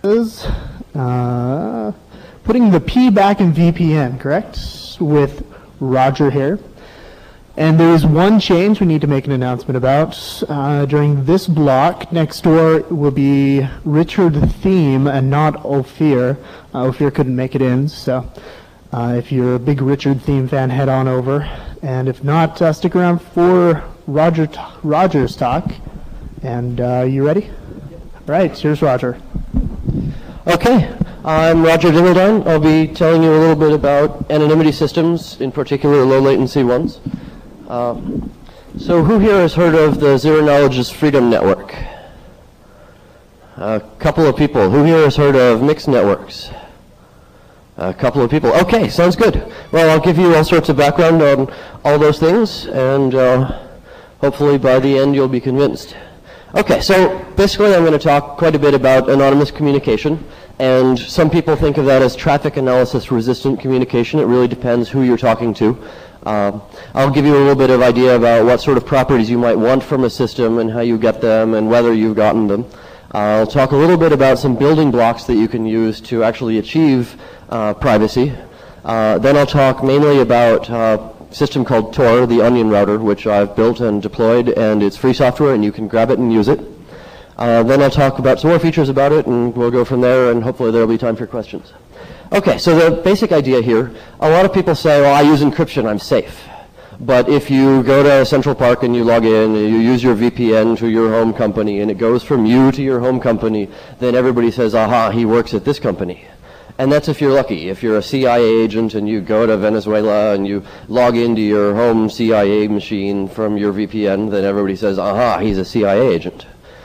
Putting the P back in VPN, correct? With Roger here. And there is one change we need to make an announcement about. During this block, next door will be Richard Theme and not Ophir. Ophir couldn't make it in, so if you're a big Richard Theme fan, head on over. And if not, stick around for Roger's talk. And you ready? All right, here's Roger. Okay, I'm Roger Dingledine. I'll be telling you a little bit about anonymity systems, in particular low latency ones. So who here has heard of the Zero Knowledge is Freedom Network? A couple of people. Who here has heard of mixed networks? A couple of people. Okay, sounds good. Well, I'll give you all sorts of background on all those things, and hopefully by the end you'll be convinced. Okay, so basically I'm going to talk quite a bit about anonymous communication, and some people think of that as traffic analysis resistant communication. It really depends who you're talking to. I'll give you a little bit of idea about what sort of properties you might want from a system and how you get them and whether you've gotten them. I'll talk a little bit about some building blocks that you can use to actually achieve privacy. Then I'll talk mainly about a system called Tor, the Onion Router, which I've built and deployed, and it's free software and you can grab it and use it. Then I'll talk about some more features about it, and we'll go from there, and hopefully there'll be time for questions. Okay, so the basic idea here, a lot of people say, well, I use encryption, I'm safe. But if you go to Central Park and you log in and you use your VPN to your home company and it goes from you to your home company, then everybody says, aha, he works at this company. And that's if you're lucky. If you're a CIA agent and you go to Venezuela and you log into your home CIA machine from your VPN, then everybody says, aha, he's a CIA agent.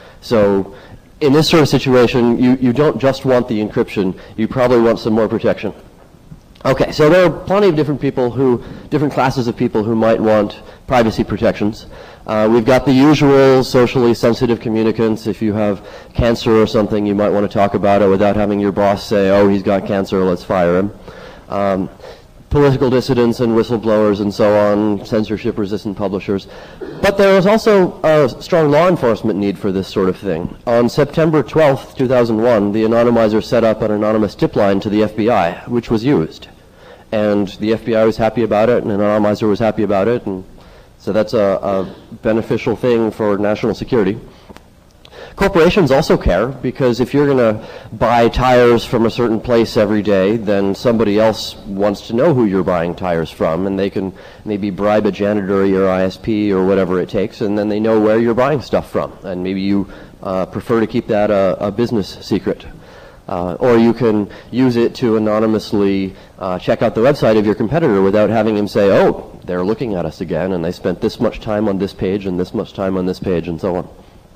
So in this sort of situation, you don't just want the encryption, you probably want some more protection. Okay, so there are plenty of different classes of people who might want privacy protections. We've got the usual socially sensitive communicants. If you have cancer or something, you might want to talk about it without having your boss say, oh, he's got cancer, let's fire him. Political dissidents and whistleblowers and so on, censorship-resistant publishers. But there is also a strong law enforcement need for this sort of thing. On September 12th, 2001, the anonymizer set up an anonymous tip line to the FBI, which was used. And the FBI was happy about it, and an anonymizer was happy about it, and so that's a beneficial thing for national security. Corporations also care, because if you're going to buy tires from a certain place every day, then somebody else wants to know who you're buying tires from, and they can maybe bribe a janitor or your ISP or whatever it takes, and then they know where you're buying stuff from, and maybe you prefer to keep that a business secret. Or you can use it to anonymously check out the website of your competitor without having him say, oh, they're looking at us again, and they spent this much time on this page and this much time on this page, and so on.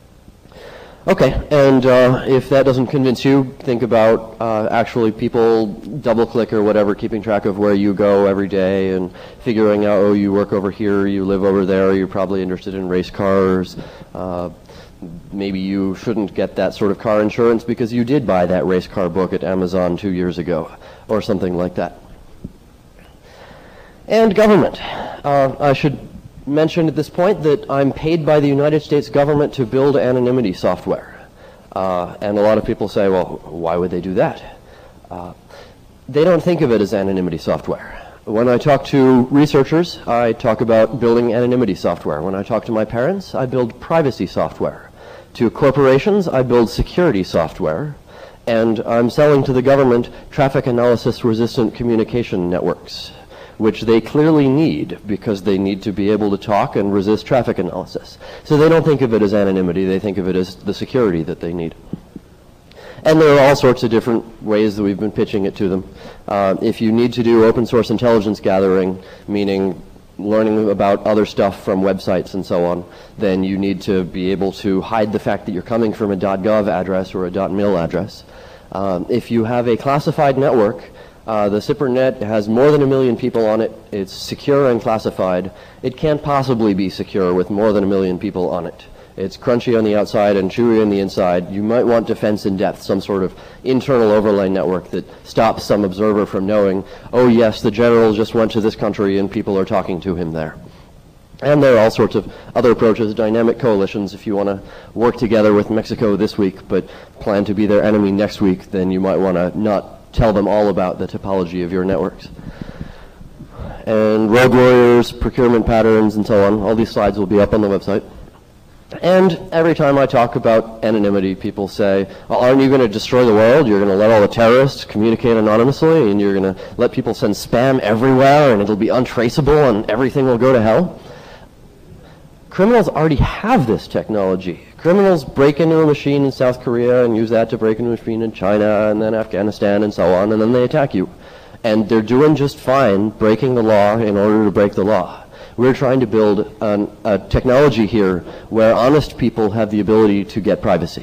Okay, and if that doesn't convince you, think about actually people double-click or whatever, keeping track of where you go every day and figuring out, oh, you work over here, you live over there, you're probably interested in race cars. Maybe you shouldn't get that sort of car insurance because you did buy that race car book at Amazon 2 years ago, or something like that. And government. I should mention at this point that I'm paid by the United States government to build anonymity software. And a lot of people say, well, why would they do that? They don't think of it as anonymity software. When I talk to researchers, I talk about building anonymity software. When I talk to my parents, I build privacy software. To corporations, I build security software. And I'm selling to the government traffic analysis resistant communication networks, which they clearly need because they need to be able to talk and resist traffic analysis. So they don't think of it as anonymity, they think of it as the security that they need. And there are all sorts of different ways that we've been pitching it to them. If you need to do open source intelligence gathering, meaning learning about other stuff from websites and so on, then you need to be able to hide the fact that you're coming from a .gov address or a .mil address. If you have a classified network, the SIPRNet has more than 1 million people on it. It's secure and classified. It can't possibly be secure with more than 1 million people on it. It's crunchy on the outside and chewy on the inside. You might want defense in depth, some sort of internal overlay network that stops some observer from knowing, oh yes, the general just went to this country and people are talking to him there. And there are all sorts of other approaches, dynamic coalitions. If you want to work together with Mexico this week but plan to be their enemy next week, then you might want to not tell them all about the topology of your networks. And road warriors, procurement patterns, and so on. All these slides will be up on the website. And every time I talk about anonymity, people say, well, aren't you going to destroy the world? You're going to let all the terrorists communicate anonymously, and you're going to let people send spam everywhere, and it'll be untraceable, and everything will go to hell? Criminals already have this technology. Criminals break into a machine in South Korea and use that to break into a machine in China and then Afghanistan and so on, and then they attack you. And they're doing just fine breaking the law in order to break the law. We're trying to build a technology here where honest people have the ability to get privacy.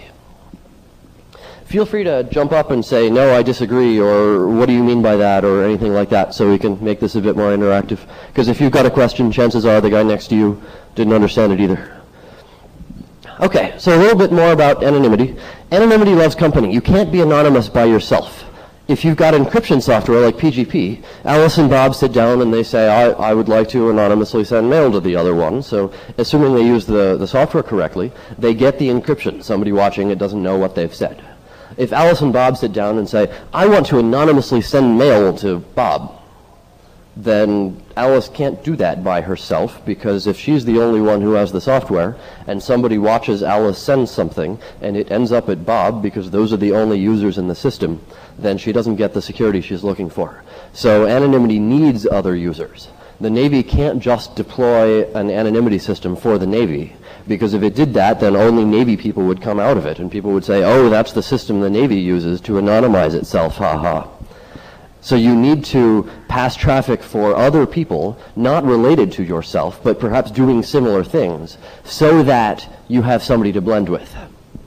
Feel free to jump up and say, no, I disagree, or what do you mean by that, or anything like that, so we can make this a bit more interactive. Because if you've got a question, chances are the guy next to you didn't understand it either. Okay, so a little bit more about anonymity. Anonymity loves company. You can't be anonymous by yourself. If you've got encryption software like PGP, Alice and Bob sit down and they say, I would like to anonymously send mail to the other one. So assuming they use the software correctly, they get the encryption. Somebody watching it doesn't know what they've said. If Alice and Bob sit down and say, I want to anonymously send mail to Bob, then Alice can't do that by herself, because if she's the only one who has the software and somebody watches Alice send something and it ends up at Bob because those are the only users in the system, then she doesn't get the security she's looking for. So anonymity needs other users. The Navy can't just deploy an anonymity system for the Navy, because if it did that, then only Navy people would come out of it, and people would say, oh, that's the system the Navy uses to anonymize itself, ha-ha. So you need to pass traffic for other people, not related to yourself, but perhaps doing similar things, so that you have somebody to blend with.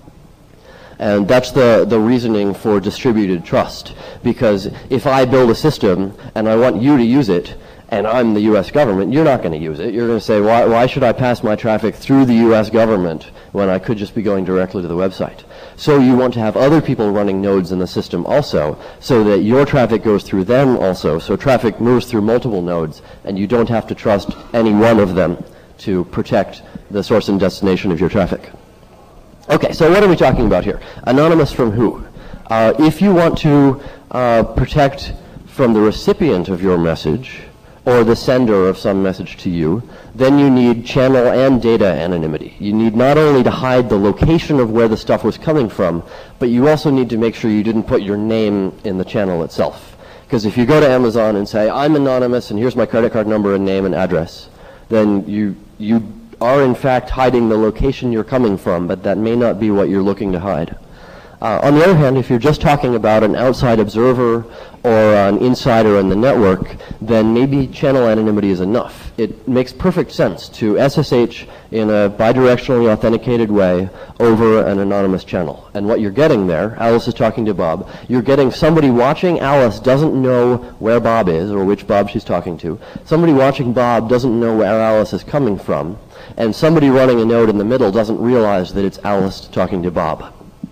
And that's the reasoning for distributed trust. Because if I build a system and I want you to use it, and I'm the U.S. government, you're not going to use it. You're going to say, why should I pass my traffic through the U.S. government when I could just be going directly to the website? So you want to have other people running nodes in the system also, so that your traffic goes through them also. So traffic moves through multiple nodes, and you don't have to trust any one of them to protect the source and destination of your traffic. Okay, so what are we talking about here? Anonymous from who? If you want to protect from the recipient of your message, or the sender of some message to you, then you need channel and data anonymity. You need not only to hide the location of where the stuff was coming from, but you also need to make sure you didn't put your name in the channel itself. Because if you go to Amazon and say, I'm anonymous and here's my credit card number and name and address, then you are in fact hiding the location you're coming from, but that may not be what you're looking to hide. On the other hand, if you're just talking about an outside observer or an insider in the network, then maybe channel anonymity is enough. It makes perfect sense to SSH in a bidirectionally authenticated way over an anonymous channel. And what you're getting there, Alice is talking to Bob, you're getting somebody watching Alice doesn't know where Bob is or which Bob she's talking to. Somebody watching Bob doesn't know where Alice is coming from. And somebody running a node in the middle doesn't realize that it's Alice talking to Bob.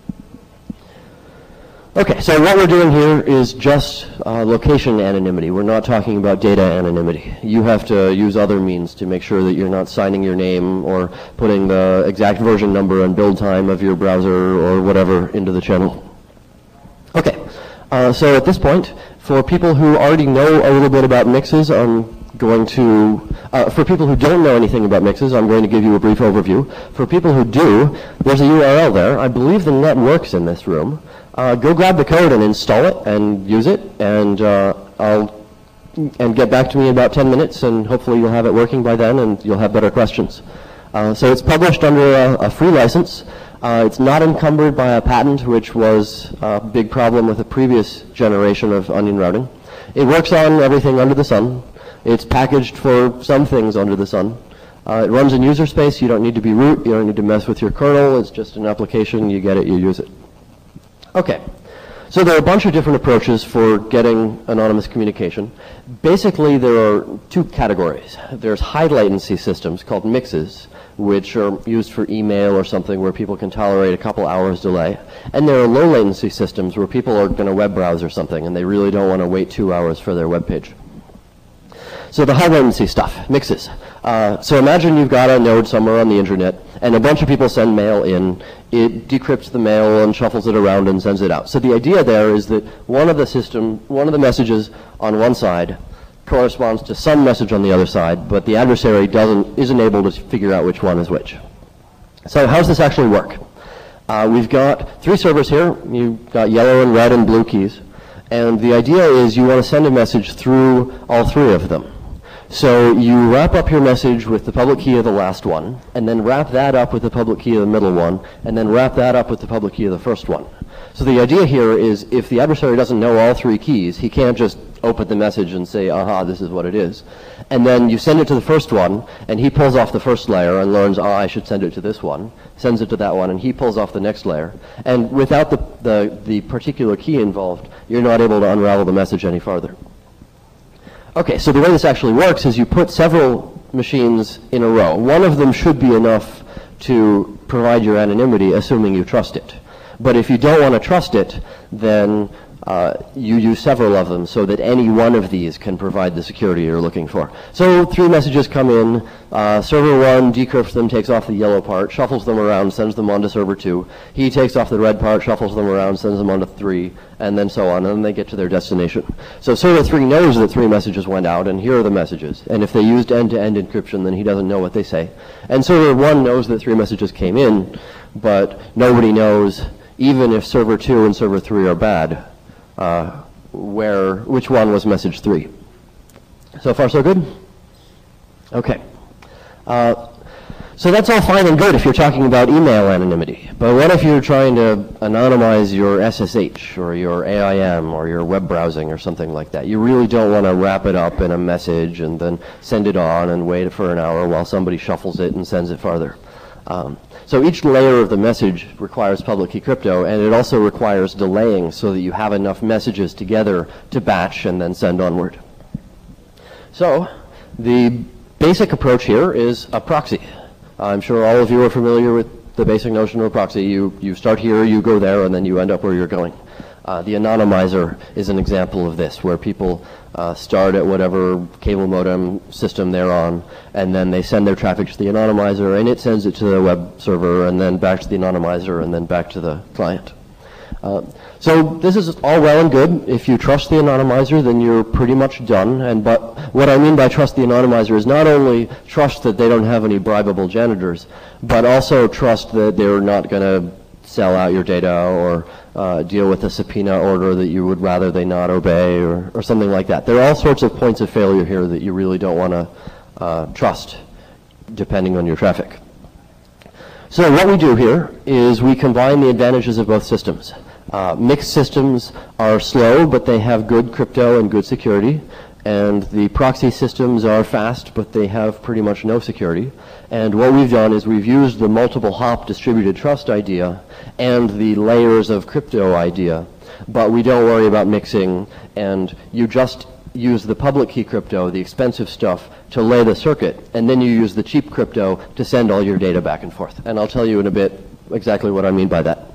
Okay, so what we're doing here is just location anonymity. We're not talking about data anonymity. You have to use other means to make sure that you're not signing your name or putting the exact version number and build time of your browser or whatever into the channel. Okay, so at this point, for people who already know a little bit about mixes, I'm going to, for people who don't know anything about mixes, I'm going to give you a brief overview. For people who do, there's a URL there. I believe the net works in this room. Go grab the code and install it and use it, and get back to me in about 10 minutes, and hopefully you'll have it working by then, and you'll have better questions. So it's published under a free license. It's not encumbered by a patent, which was a big problem with the previous generation of onion routing. It works on everything under the sun. It's packaged for some things under the sun. It runs in user space. You don't need to be root. You don't need to mess with your kernel. It's just an application. You get it, you use it. Okay, so there are a bunch of different approaches for getting anonymous communication. Basically, there are two categories. There's high latency systems called mixes, which are used for email or something where people can tolerate a couple hours delay. And there are low latency systems where people are going to web browse or something and they really don't want to wait 2 hours for their web page. So the high latency stuff, mixes. So imagine you've got a node somewhere on the internet, and a bunch of people send mail in. It decrypts the mail and shuffles it around and sends it out. So the idea there is that one of the messages on one side corresponds to some message on the other side, but the adversary isn't able to figure out which one is which. So how does this actually work? We've got 3 servers here. You've got yellow and red and blue keys. And the idea is you want to send a message through all 3 of them. So you wrap up your message with the public key of the last one, and then wrap that up with the public key of the middle one, and then wrap that up with the public key of the first one. So the idea here is if the adversary doesn't know all 3 keys, he can't just open the message and say, aha, this is what it is. And then you send it to the first one, and he pulls off the first layer and learns, I should send it to this one, sends it to that one, and he pulls off the next layer. And without the particular key involved, you're not able to unravel the message any farther. Okay, so the way this actually works is you put several machines in a row. One of them should be enough to provide your anonymity, assuming you trust it. But if you don't want to trust it, then you use several of them so that any one of these can provide the security you're looking for. So 3 messages come in, server 1 decrypts them, takes off the yellow part, shuffles them around, sends them on to server 2. He takes off the red part, shuffles them around, sends them on to 3, and then so on, and then they get to their destination. So server 3 knows that 3 messages went out, and here are the messages. And if they used end-to-end encryption, then he doesn't know what they say. And server 1 knows that 3 messages came in, but nobody knows, even if server 2 and server 3 are bad, which one was message 3. So far so good? Okay. So that's all fine and good if you're talking about email anonymity. But what if you're trying to anonymize your SSH or your AIM or your web browsing or something like that? You really don't want to wrap it up in a message and then send it on and wait for an hour while somebody shuffles it and sends it farther. So each layer of the message requires public key crypto, and it also requires delaying so that you have enough messages together to batch and then send onward. So the basic approach here is a proxy. I'm sure all of you are familiar with the basic notion of a proxy. You start here, you go there, and then you end up where you're going. The anonymizer is an example of this, where people start at whatever cable modem system they're on, and then they send their traffic to the anonymizer, and it sends it to the web server, and then back to the anonymizer, and then back to the client. So this is all well and good. If you trust the anonymizer, then you're pretty much done. But what I mean by trust the anonymizer is not only trust that they don't have any bribable janitors, but also trust that they're not going to sell out your data or deal with a subpoena order that you would rather they not obey or something like that. There are all sorts of points of failure here that you really don't want to trust depending on your traffic. So what we do here is we combine the advantages of both systems. Mixed systems are slow, but they have good crypto and good security. And the proxy systems are fast, but they have pretty much no security. And what we've done is we've used the multiple hop distributed trust idea and the layers of crypto idea, but we don't worry about mixing, and you just use the public key crypto, the expensive stuff, to lay the circuit, and then you use the cheap crypto to send all your data back and forth. And I'll tell you in a bit exactly what I mean by that.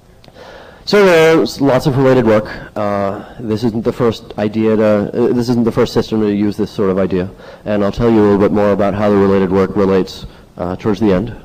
So there's lots of related work. This isn't the first this isn't the first system to use this sort of idea, and I'll tell you a little bit more about how the related work relates towards the end.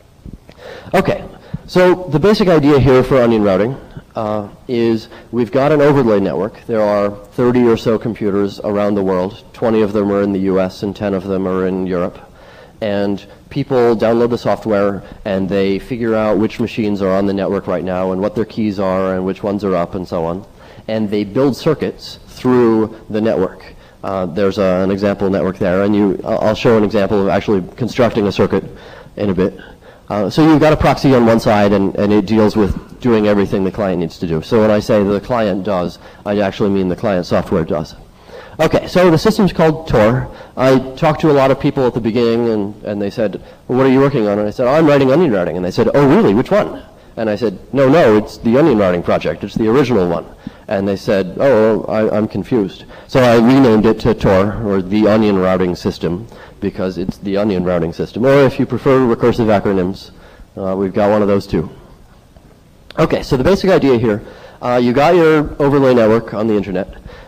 Okay, so the basic idea here for onion routing is we've got an overlay network. There are 30 or so computers around the world. 20 of them are in the US and 10 of them are in Europe. And people download the software and they figure out which machines are on the network right now and what their keys are and which ones are up and so on. And they build circuits through the network. There's an example network there, and I'll show an example of actually constructing a circuit in a bit. So you've got a proxy on one side, and it deals with doing everything the client needs to do. So when I say the client does, I actually mean the client software does. Okay, so the system's called Tor. I talked to a lot of people at the beginning, and they said, well, what are you working on? And I said, oh, I'm writing onion routing. And they said, oh, really? Which one? And I said, no, it's the onion routing project. It's the original one. And they said, oh, I'm confused. So I renamed it to Tor, or the onion routing system, because it's the onion routing system. Or if you prefer recursive acronyms, we've got one of those too. Okay, so the basic idea here, you got your overlay network on the internet,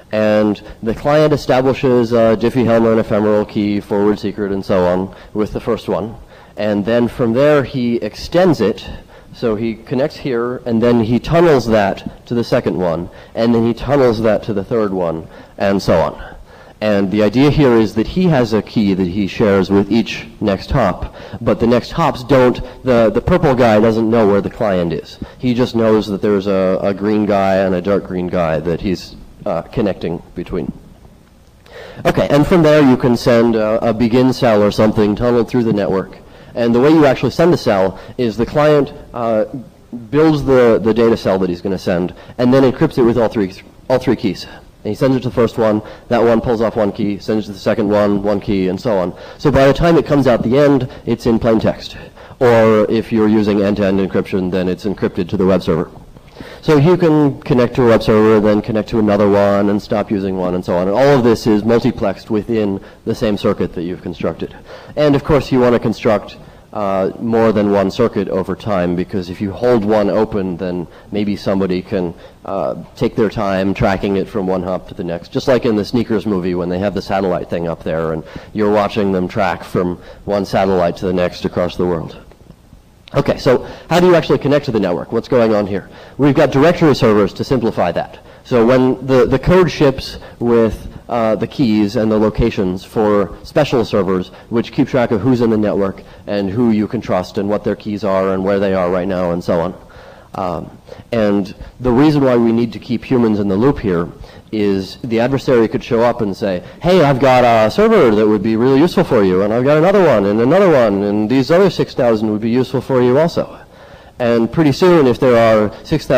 And the client establishes a Diffie-Hellman ephemeral key, forward secret, and so on with the first one. And then from there, he extends it. So he connects here, and then he tunnels that to the second one, and then he tunnels that to the third one, and so on. And the idea here is that he has a key that he shares with each next hop, but the next hops don't, the purple guy doesn't know where the client is. He just knows that there's a green guy and a dark green guy that he's connecting between. Okay, and from there you can send a begin cell or something tunneled through the network. And the way you actually send the cell is the client builds the data cell that he's going to send, and then encrypts it with all three keys. And he sends it to the first one, that one pulls off one key, sends it to the second one key, and so on. So by the time it comes out the end, it's in plain text. Or if you're using end-to-end encryption, then it's encrypted to the web server. So you can connect to a web server, then connect to another one, and stop using one, and so on. And all of this is multiplexed within the same circuit that you've constructed. And of course, you want to construct more than one circuit over time, because if you hold one open, then maybe somebody can take their time tracking it from one hop to the next. Just like in the Sneakers movie when they have the satellite thing up there, and you're watching them track from one satellite to the next across the world. Okay, so how do you actually connect to the network? What's going on here? We've got directory servers to simplify that. So when the code ships with the keys and the locations for special servers, which keep track of who's in the network and who you can trust and what their keys are and where they are right now and so on. And the reason why we need to keep humans in the loop here is the adversary could show up and say, hey, I've got a server that would be really useful for you, and I've got another one, and these other 6,000 would be useful for you also. And pretty soon, if there are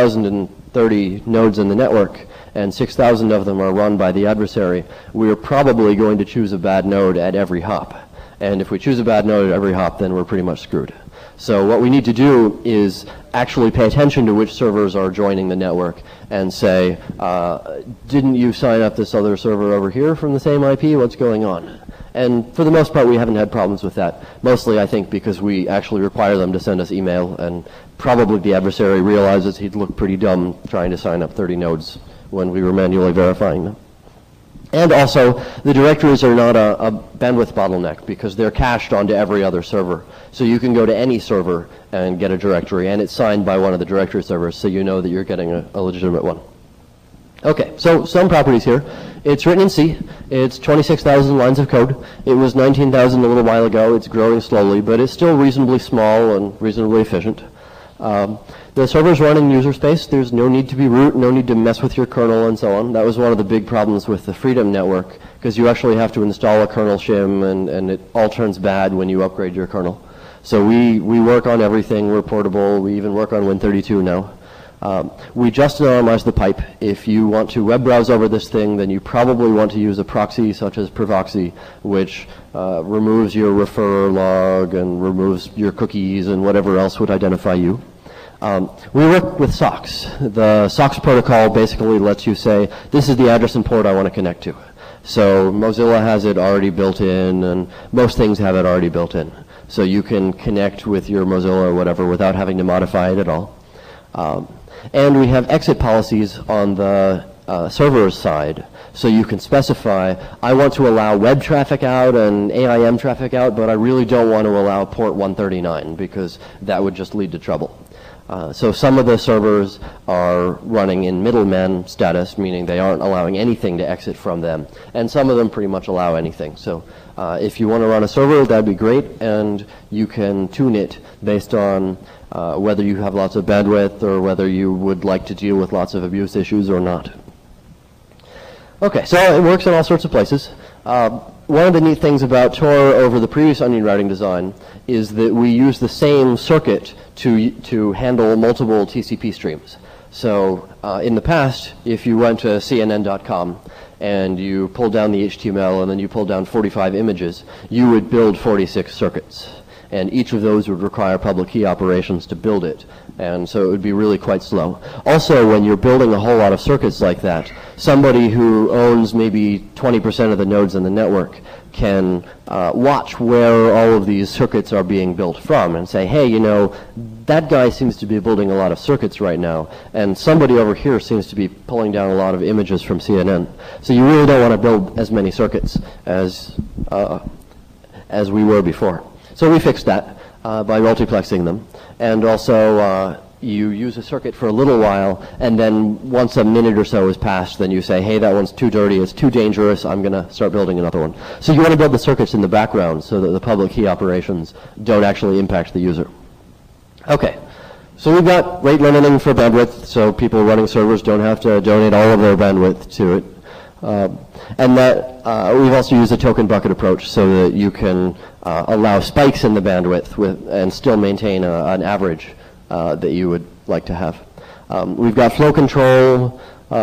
6,030 nodes in the network, and 6,000 of them are run by the adversary, we're probably going to choose a bad node at every hop. And if we choose a bad node at every hop, then we're pretty much screwed. So what we need to do is actually pay attention to which servers are joining the network and say, didn't you sign up this other server over here from the same IP? What's going on? And for the most part, we haven't had problems with that. Mostly, I think, because we actually require them to send us email, and probably the adversary realizes he'd look pretty dumb trying to sign up 30 nodes when we were manually verifying them. And also, the directories are not a bandwidth bottleneck because they're cached onto every other server. So you can go to any server and get a directory, and it's signed by one of the directory servers, so you know that you're getting a legitimate one. Okay, so some properties here. It's written in C. It's 26,000 lines of code. It was 19,000 a little while ago. It's growing slowly, but it's still reasonably small and reasonably efficient. The server's running user space. There's no need to be root, no need to mess with your kernel and so on. That was one of the big problems with the Freedom network, because you actually have to install a kernel shim, and it all turns bad when you upgrade your kernel. So we work on everything. We're portable. We even work on Win32 now. We just anonymize the pipe. If you want to web browse over this thing, then you probably want to use a proxy such as Privoxy, which removes your referrer log and removes your cookies and whatever else would identify you. We work with SOCKS. The SOCKS protocol basically lets you say, this is the address and port I want to connect to. So Mozilla has it already built in, and most things have it already built in. So you can connect with your Mozilla or whatever without having to modify it at all. And we have exit policies on the server's side. So you can specify, I want to allow web traffic out and AIM traffic out, but I really don't want to allow port 139 because that would just lead to trouble. So some of the servers are running in middleman status, meaning they aren't allowing anything to exit from them. And some of them pretty much allow anything. So if you want to run a server, that'd be great. And you can tune it based on whether you have lots of bandwidth or whether you would like to deal with lots of abuse issues or not. Okay, so it works in all sorts of places. One of the neat things about Tor over the previous onion routing design is that we use the same circuit to handle multiple TCP streams. So in the past, if you went to CNN.com and you pulled down the HTML and then you pulled down 45 images, you would build 46 circuits. And each of those would require public key operations to build it. And so it would be really quite slow. Also, when you're building a whole lot of circuits like that, somebody who owns maybe 20% of the nodes in the network can watch where all of these circuits are being built from and say, hey, you know, that guy seems to be building a lot of circuits right now, and somebody over here seems to be pulling down a lot of images from CNN. So you really don't want to build as many circuits as we were before. So we fixed that by multiplexing them. And also, you use a circuit for a little while, and then once a minute or so has passed, then you say, hey, that one's too dirty, it's too dangerous, I'm going to start building another one. So you want to build the circuits in the background so that the public key operations don't actually impact the user. Okay, so we've got rate limiting for bandwidth, so people running servers don't have to donate all of their bandwidth to it. And that we've also used a token bucket approach so that you can allow spikes in the bandwidth and still maintain an average that you would like to have. We've got flow control.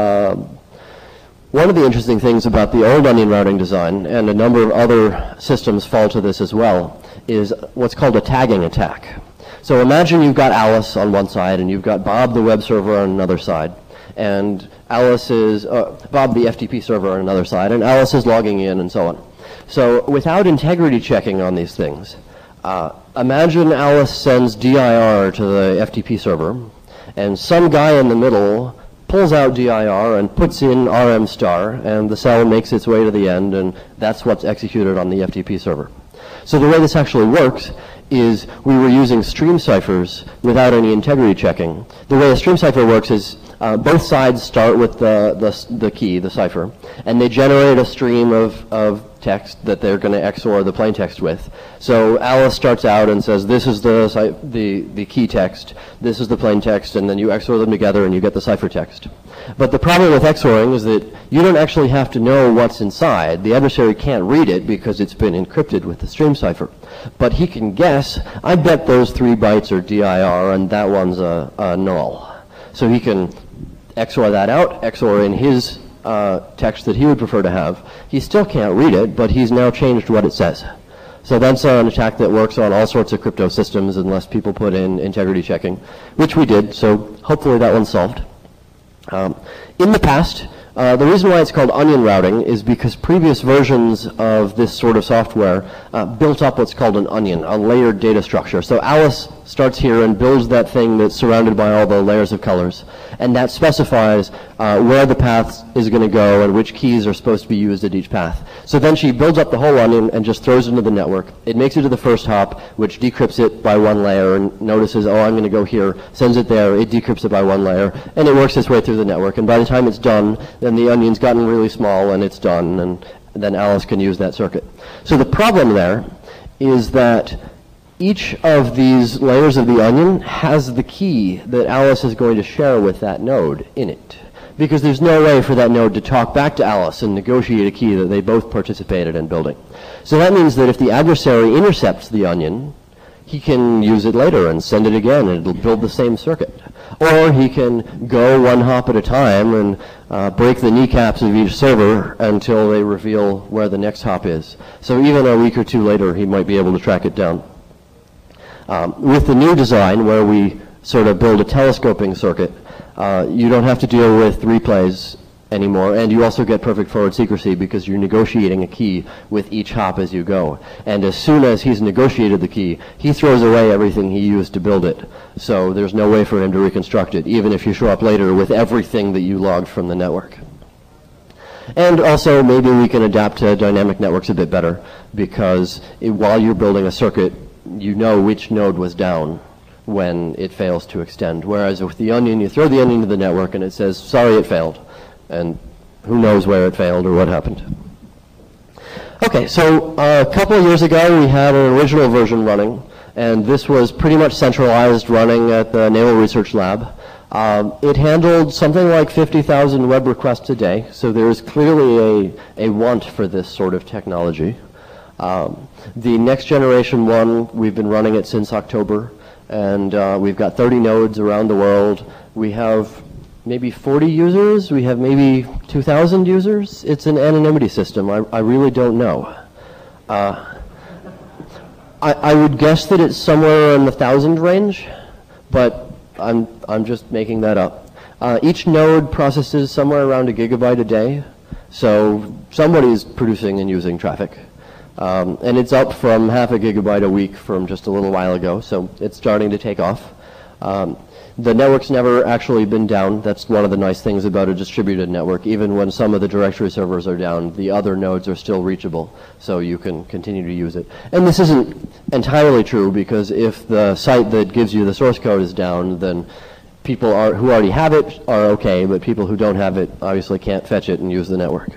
One of the interesting things about the old onion routing design, and a number of other systems fall to this as well, is what's called a tagging attack. So imagine you've got Alice on one side and you've got Bob the web server on another side, and Alice is Bob the FTP server on another side, and Alice is logging in and so on. So without integrity checking on these things, imagine Alice sends DIR to the FTP server, and some guy in the middle pulls out DIR and puts in RM star, and the cell makes its way to the end, and that's what's executed on the FTP server. So the way this actually works is we were using stream ciphers without any integrity checking. The way a stream cipher works is both sides start with the key, the cipher, and they generate a stream of text that they're going to XOR the plain text with. So Alice starts out and says, this is the key text, this is the plain text, and then you XOR them together and you get the cipher text. But the problem with XORing is that you don't actually have to know what's inside. The adversary can't read it because it's been encrypted with the stream cipher. But he can guess, I bet those 3 bytes are DIR and that one's a null. So he can XOR that out, XOR in his text that he would prefer to have. He still can't read it, but he's now changed what it says. So that's an attack that works on all sorts of crypto systems unless people put in integrity checking, which we did, so hopefully that one's solved. In the past, the reason why it's called onion routing is because previous versions of this sort of software built up what's called an onion, a layered data structure. So Alice starts here and builds that thing that's surrounded by all the layers of colors, and that specifies where the path is going to go and which keys are supposed to be used at each path. So then she builds up the whole onion and just throws it into the network. It makes it to the first hop, which decrypts it by 1 layer and notices, oh, I'm going to go here, sends it there, it decrypts it by 1 layer, and it works its way through the network. And by the time it's done, then the onion's gotten really small and it's done, and then Alice can use that circuit. So the problem there is that each of these layers of the onion has the key that Alice is going to share with that node in it, because there's no way for that node to talk back to Alice and negotiate a key that they both participated in building. So that means that if the adversary intercepts the onion, he can use it later and send it again, and it'll build the same circuit. Or he can go 1 hop at a time and break the kneecaps of each server until they reveal where the next hop is. So even a week or 2 later, he might be able to track it down. With the new design, where we sort of build a telescoping circuit, you don't have to deal with replays anymore, and you also get perfect forward secrecy because you're negotiating a key with each hop as you go. And as soon as he's negotiated the key, he throws away everything he used to build it. So there's no way for him to reconstruct it, even if you show up later with everything that you logged from the network. And also, maybe we can adapt to dynamic networks a bit better, because while you're building a circuit, you know which node was down when it fails to extend. Whereas with the onion, you throw the onion to the network and it says, sorry, it failed. And who knows where it failed or what happened. Okay, so a couple of years ago, we had an original version running, and this was pretty much centralized, running at the Naval Research Lab. It handled something like 50,000 web requests a day, so there is clearly a want for this sort of technology. The next generation one, we've been running it since October, and we've got 30 nodes around the world. We have maybe 40 users. We have maybe 2,000 users. It's an anonymity system. I really don't know. I would guess that it's somewhere in the 1,000 range, but I'm just making that up. Each node processes somewhere around 1 gigabyte a day, so somebody's producing and using traffic. And it's up from half a gigabyte a week from just a little while ago, so it's starting to take off. The network's never actually been down. That's one of the nice things about a distributed network. Even when some of the directory servers are down, the other nodes are still reachable, so you can continue to use it. And this isn't entirely true, because if the site that gives you the source code is down, then people who already have it are okay, but people who don't have it obviously can't fetch it and use the network.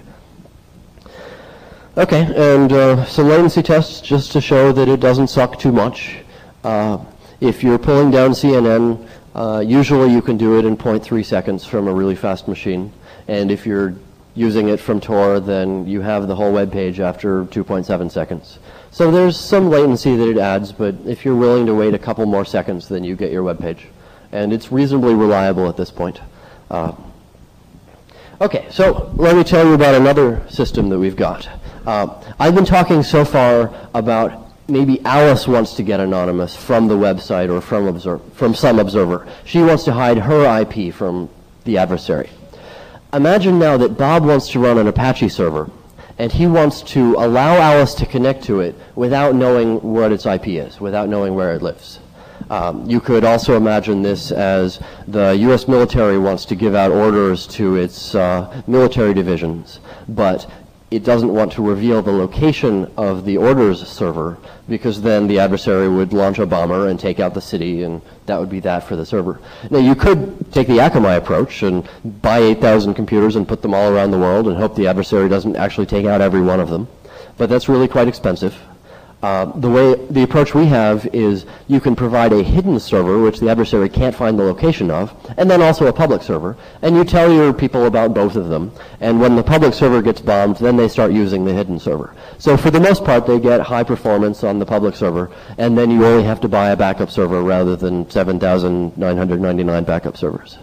Okay, and some latency tests just to show that it doesn't suck too much. If you're pulling down CNN, usually you can do it in 0.3 seconds from a really fast machine. And if you're using it from Tor, then you have the whole web page after 2.7 seconds. So there's some latency that it adds, but if you're willing to wait a couple more seconds, then you get your web page. And it's reasonably reliable at this point. Okay, so let me tell you about another system that we've got. I've been talking so far about maybe Alice wants to get anonymous from the website or from some observer. She wants to hide her IP from the adversary. Imagine now that Bob wants to run an Apache server, and he wants to allow Alice to connect to it without knowing what its IP is, without knowing where it lives. You could also imagine this as the U.S. military wants to give out orders to its military divisions, but it doesn't want to reveal the location of the orders server, because then the adversary would launch a bomber and take out the city, and that would be that for the server. Now, you could take the Akamai approach and buy 8,000 computers and put them all around the world and hope the adversary doesn't actually take out every one of them, but that's really quite expensive. The approach we have is you can provide a hidden server, which the adversary can't find the location of, and then also a public server, and you tell your people about both of them, and when the public server gets bombed, then they start using the hidden server. So for the most part, they get high performance on the public server, and then you only have to buy a backup server rather than 7,999 backup servers.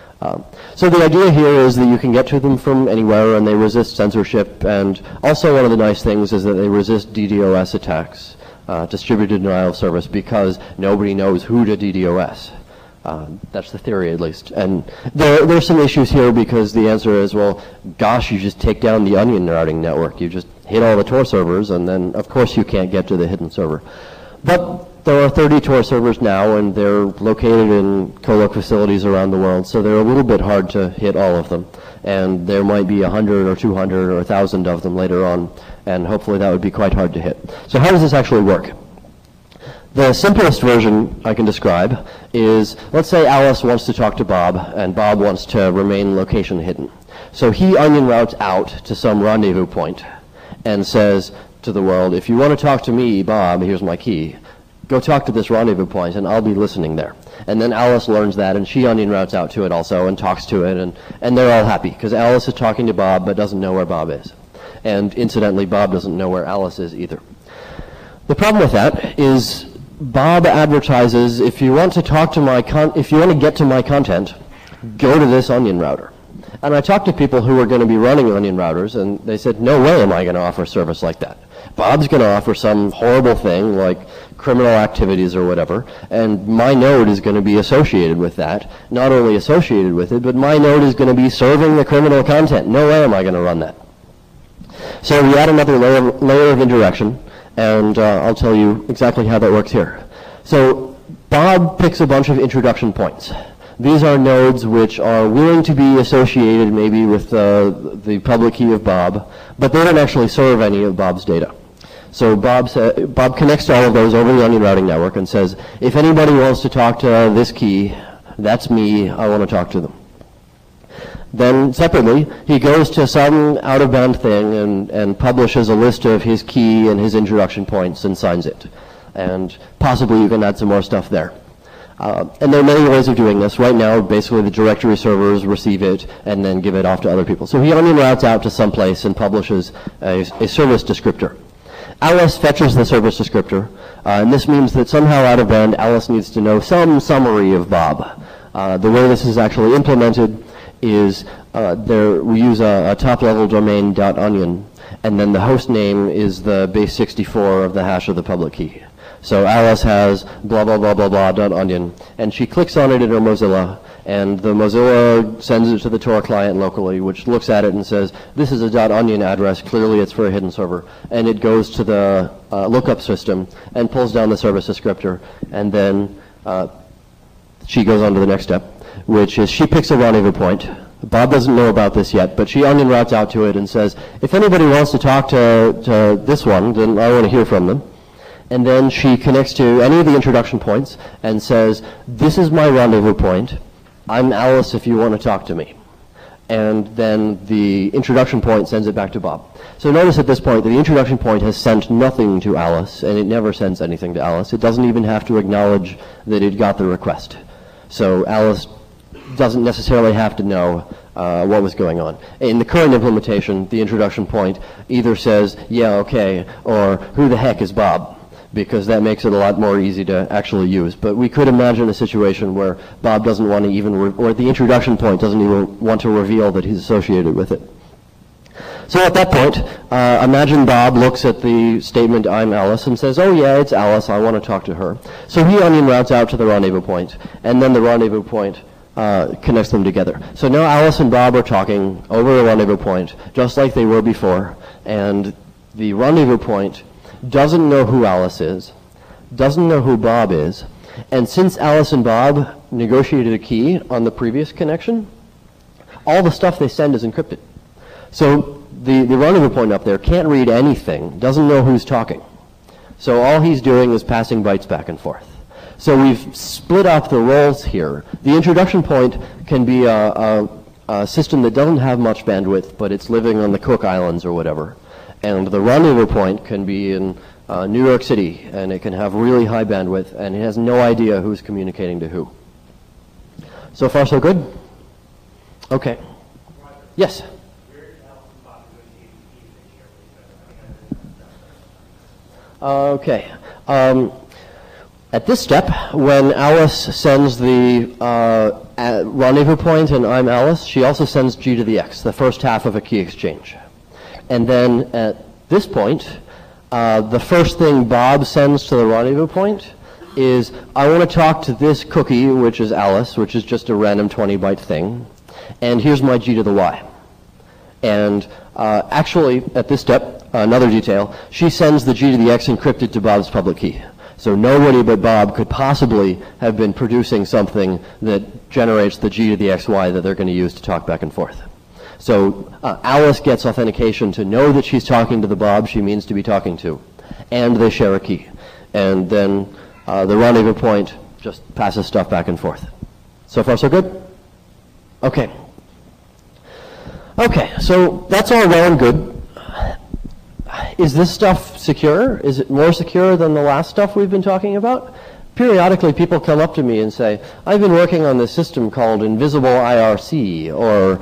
So the idea here is that you can get to them from anywhere, and they resist censorship, and also one of the nice things is that they resist DDoS attacks, distributed denial of service, because nobody knows who to DDoS. That's the theory, at least. And there's some issues here, because the answer is, well, gosh, you just take down the onion routing network. You just hit all the Tor servers, and then, of course, you can't get to the hidden server. But there are 30 Tor servers now, and they're located in co-loc facilities around the world, so they're a little bit hard to hit all of them. And there might be 100 or 200 or 1,000 of them later on, and hopefully that would be quite hard to hit. So how does this actually work? The simplest version I can describe is, let's say Alice wants to talk to Bob, and Bob wants to remain location hidden. So he onion routes out to some rendezvous point and says to the world, if you want to talk to me, Bob, here's my key. Go talk to this rendezvous point, and I'll be listening there. And then Alice learns that, and she onion routes out to it also and talks to it, and they're all happy, because Alice is talking to Bob but doesn't know where Bob is. And incidentally, Bob doesn't know where Alice is either. The problem with that is Bob advertises, if you want to talk to if you want to get to my content, go to this onion router. And I talked to people who were going to be running onion routers, and they said, no way am I going to offer a service like that. Bob's going to offer some horrible thing like criminal activities or whatever, and my node is going to be associated with that. Not only associated with it, but my node is going to be serving the criminal content. No way am I going to run that. So we add another layer of indirection, and I'll tell you exactly how that works here. So Bob picks a bunch of introduction points. These are nodes which are willing to be associated maybe with the public key of Bob, but they don't actually serve any of Bob's data. So Bob connects to all of those over the onion routing network and says, if anybody wants to talk to this key, that's me, I want to talk to them. Then separately, he goes to some out-of-band thing and publishes a list of his key and his introduction points and signs it. And possibly you can add some more stuff there. And there are many ways of doing this. Right now, basically the directory servers receive it and then give it off to other people. So he onion routes out to some place and publishes a service descriptor. Alice fetches the service descriptor, and this means that somehow out of band, Alice needs to know some summary of Bob. The way this is actually implemented is we use a top-level domain .onion, and then the host name is the base 64 of the hash of the public key. So Alice has blah, blah, blah, blah, blah, .onion, and she clicks on it in her Mozilla, and the Mozilla sends it to the Tor client locally, which looks at it and says, this is a .onion address, clearly it's for a hidden server. And it goes to the lookup system and pulls down the service descriptor, and then she goes on to the next step, which is she picks a rendezvous point. Bob doesn't know about this yet, but she onion routes out to it and says, if anybody wants to talk to this one, then I want to hear from them. And then she connects to any of the introduction points and says, this is my rendezvous point. I'm Alice if you want to talk to me. And then the introduction point sends it back to Bob. So notice at this point that the introduction point has sent nothing to Alice, and it never sends anything to Alice. It doesn't even have to acknowledge that it got the request. So Alice doesn't necessarily have to know what was going on. In the current implementation, the introduction point either says, yeah, okay, or who the heck is Bob? Because that makes it a lot more easy to actually use. But we could imagine a situation where Bob doesn't want to even, or the introduction point doesn't even want to reveal that he's associated with it. So at that point, imagine Bob looks at the statement, I'm Alice, and says, oh yeah, it's Alice, I want to talk to her. So he onion routes out to the rendezvous point, and then the rendezvous point connects them together. So now Alice and Bob are talking over the rendezvous point, just like they were before, and the rendezvous point doesn't know who Alice is, doesn't know who Bob is, and since Alice and Bob negotiated a key on the previous connection, all the stuff they send is encrypted. So the rendezvous point up there can't read anything, doesn't know who's talking. So all he's doing is passing bytes back and forth. So we've split up the roles here. The introduction point can be a system that doesn't have much bandwidth, but it's living on the Cook Islands or whatever. And the rendezvous point can be in New York City, and it can have really high bandwidth, and it has no idea who's communicating to who. So far, so good? Okay. Yes? Okay. At this step, when Alice sends the rendezvous point and I'm Alice, she also sends G to the X, the first half of a key exchange. And then at this point, the first thing Bob sends to the rendezvous point is, I want to talk to this cookie, which is Alice, which is just a random 20-byte thing, and here's my G to the Y. And actually, at this step, another detail, she sends the G to the X encrypted to Bob's public key. So nobody but Bob could possibly have been producing something that generates the G to the XY that they're going to use to talk back and forth. So Alice gets authentication to know that she's talking to the Bob she means to be talking to, and they share a key. And then the rendezvous point just passes stuff back and forth. So far, so good? Okay. Okay, so that's all well and good. Is this stuff secure? Is it more secure than the last stuff we've been talking about? Periodically, people come up to me and say, I've been working on this system called Invisible IRC, or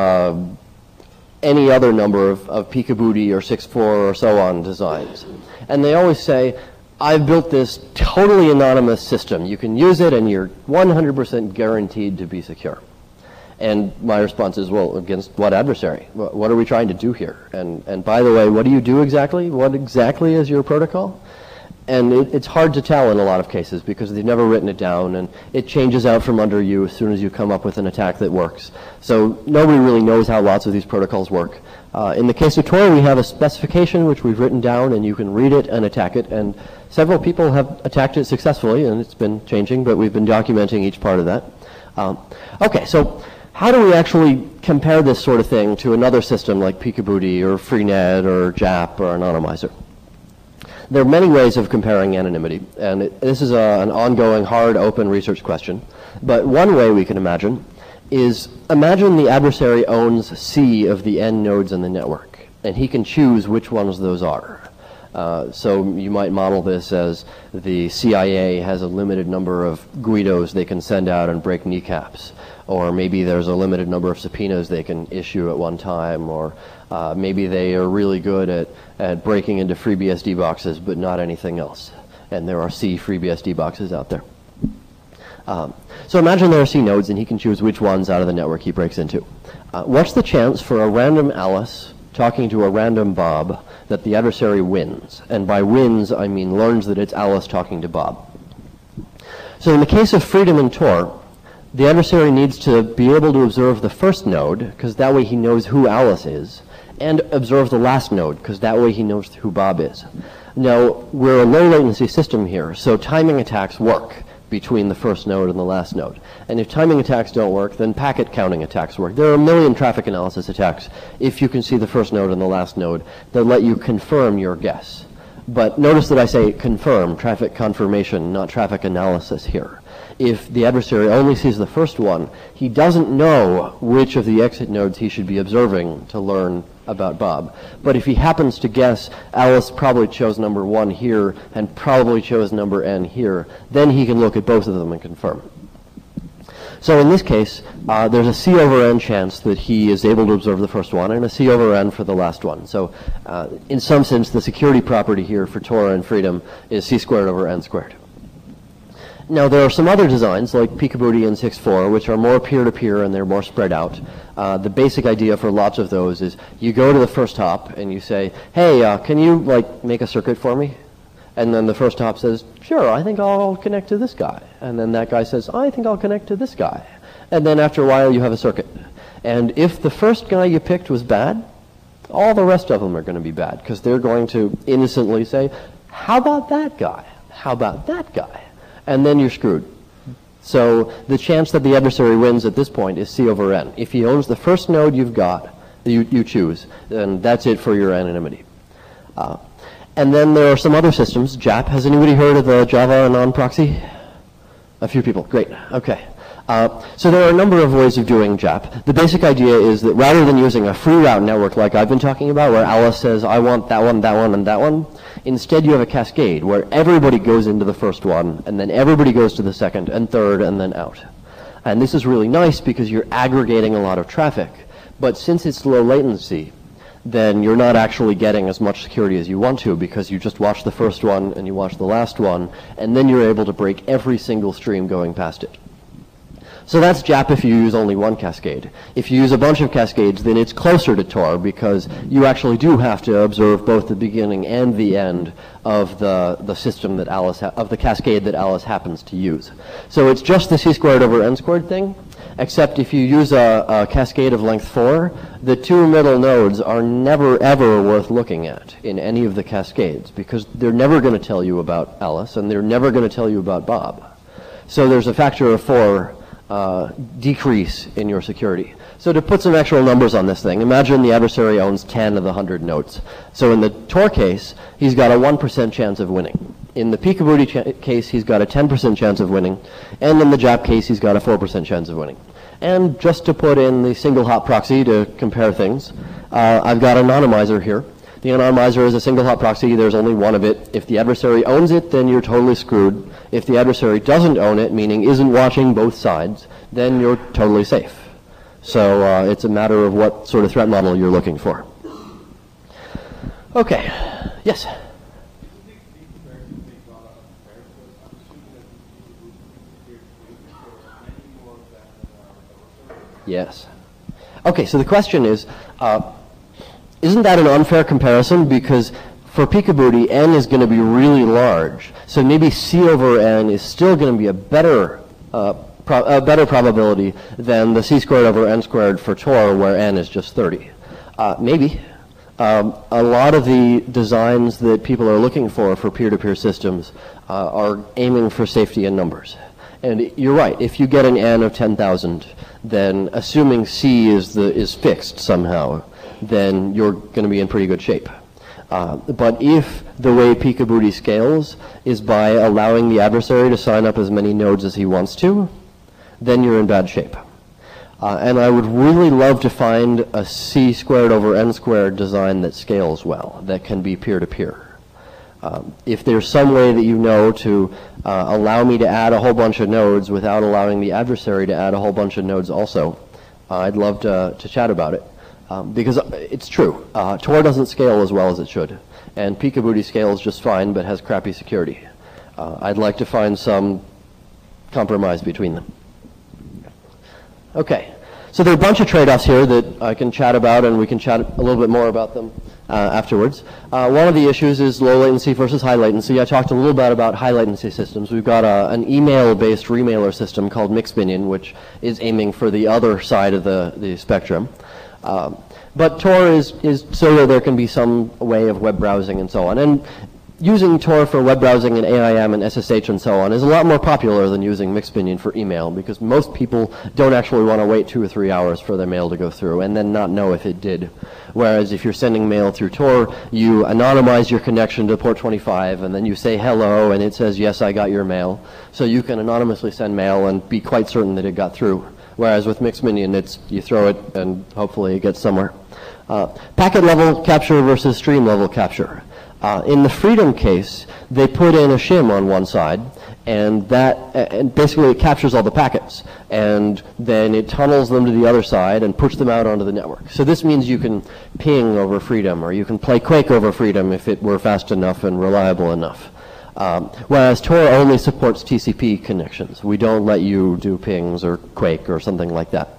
any other number of Peekabooty or 6.4 or so on designs. And they always say, I've built this totally anonymous system. You can use it and you're 100% guaranteed to be secure. And my response is, well, against what adversary? What are we trying to do here? And by the way, what do you do exactly? What exactly is your protocol? And it's hard to tell in a lot of cases because they've never written it down, and it changes out from under you as soon as you come up with an attack that works. So nobody really knows how lots of these protocols work. In the case of Tor, we have a specification which we've written down, and you can read it and attack it. And several people have attacked it successfully, and it's been changing, but we've been documenting each part of that. Okay, so how do we actually compare this sort of thing to another system like Peekabooty or Freenet or JAP or Anonymizer? There are many ways of comparing anonymity, and this is an ongoing, hard, open research question. But one way we can imagine is, imagine the adversary owns C of the N nodes in the network, and he can choose which ones those are. So you might model this as the CIA has a limited number of Guidos they can send out and break kneecaps. Or maybe there's a limited number of subpoenas they can issue at one time, or maybe they are really good at breaking into FreeBSD boxes, but not anything else. And there are C FreeBSD boxes out there. So imagine there are C nodes, and he can choose which ones out of the network he breaks into. What's the chance for a random Alice talking to a random Bob that the adversary wins. And by wins, I mean learns that it's Alice talking to Bob. So in the case of freedom and Tor, the adversary needs to be able to observe the first node, because that way he knows who Alice is, and observe the last node, because that way he knows who Bob is. Now, we're a low latency system here, so timing attacks work between the first node and the last node. And if timing attacks don't work, then packet counting attacks work. There are a million traffic analysis attacks, if you can see the first node and the last node, that let you confirm your guess. But notice that I say confirm, traffic confirmation, not traffic analysis here. If the adversary only sees the first one, he doesn't know which of the exit nodes he should be observing to learn about Bob. But if he happens to guess Alice probably chose number 1 here and probably chose number n here, then he can look at both of them and confirm. So in this case, there's a C over n chance that he is able to observe the first one and a C over n for the last one. So in some sense, the security property here for Tor and freedom is C squared over n squared. Now, there are some other designs, like Peekabooty and 6.4, which are more peer-to-peer and they're more spread out. The basic idea for lots of those is you go to the first hop and you say, hey, can you make a circuit for me? And then the first hop says, sure, I think I'll connect to this guy. And then that guy says, I think I'll connect to this guy. And then after a while, you have a circuit. And if the first guy you picked was bad, all the rest of them are going to be bad, because they're going to innocently say, how about that guy? How about that guy? And then you're screwed. So the chance that the adversary wins at this point is C over n. If he owns the first node you've got, you choose, then that's it for your anonymity. And then there are some other systems. JAP, has anybody heard of the Java Anon proxy? A few people, great, okay. So there are a number of ways of doing JAP. The basic idea is that rather than using a free route network like I've been talking about, where Alice says, I want that one, and that one, instead you have a cascade where everybody goes into the first one, and then everybody goes to the second and third, and then out. And this is really nice because you're aggregating a lot of traffic. But since it's low latency, then you're not actually getting as much security as you want to, because you just watch the first one and you watch the last one, and then you're able to break every single stream going past it. So that's JAP if you use only one cascade. If you use a bunch of cascades, then it's closer to Tor, because you actually do have to observe both the beginning and the end of the system that Alice of the cascade that Alice happens to use. So it's just the C squared over n squared thing, except if you use a cascade of length 4, the two middle nodes are never ever worth looking at in any of the cascades, because they're never going to tell you about Alice and they're never going to tell you about Bob. So there's a factor of 4 decrease in your security. So to put some actual numbers on this thing, imagine the adversary owns 10 of the 100 nodes. So in the Tor case, he's got a 1% chance of winning. In the Peekabooty case, he's got a 10% chance of winning. And in the JAP case, he's got a 4% chance of winning. And just to put in the single hop proxy to compare things, I've got an anonymizer here. The anonymizer is a single hop proxy. There's only one of it. If the adversary owns it, then you're totally screwed. If the adversary doesn't own it, meaning isn't watching both sides, then you're totally safe. So it's a matter of what sort of threat model you're looking for. Okay. Yes? Yes. Okay, so the question is, isn't that an unfair comparison? Because for Peekabooty, n is going to be really large. So maybe C over n is still going to be a better probability than the C squared over n squared for Tor, where n is just 30. Maybe. A lot of the designs that people are looking for peer-to-peer systems are aiming for safety in numbers. And you're right, if you get an n of 10,000, then assuming C is fixed somehow, then you're going to be in pretty good shape. But if the way Peekabooty scales is by allowing the adversary to sign up as many nodes as he wants to, then you're in bad shape. And I would really love to find a C squared over n squared design that scales well, that can be peer-to-peer. If there's some way that you know to allow me to add a whole bunch of nodes without allowing the adversary to add a whole bunch of nodes also, I'd love to chat about it. Because it's true, Tor doesn't scale as well as it should, and Peekabooty scales just fine but has crappy security. I'd like to find some compromise between them. Okay, So there are a bunch of trade-offs here that I can chat about, and we can chat a little bit more about them afterwards. One of the issues is low latency versus high latency. I talked a little bit about high latency systems. We've got an email-based remailer system called Mixminion, which is aiming for the other side of the spectrum. But Tor is so that there can be some way of web browsing and so on. And using Tor for web browsing and AIM and SSH and so on is a lot more popular than using Mixminion for email, because most people don't actually want to wait 2 or 3 hours for their mail to go through and then not know if it did. Whereas if you're sending mail through Tor, you anonymize your connection to port 25 and then you say hello and it says, yes, I got your mail. So you can anonymously send mail and be quite certain that it got through. Whereas with Mixminion, it's you throw it and hopefully it gets somewhere. Packet level capture versus stream level capture. In the Freedom case, they put in a shim on one side, and and basically it captures all the packets, and then it tunnels them to the other side and puts them out onto the network. So this means you can ping over Freedom, or you can play Quake over Freedom if it were fast enough and reliable enough. Whereas Tor only supports TCP connections. We don't let you do pings or Quake or something like that.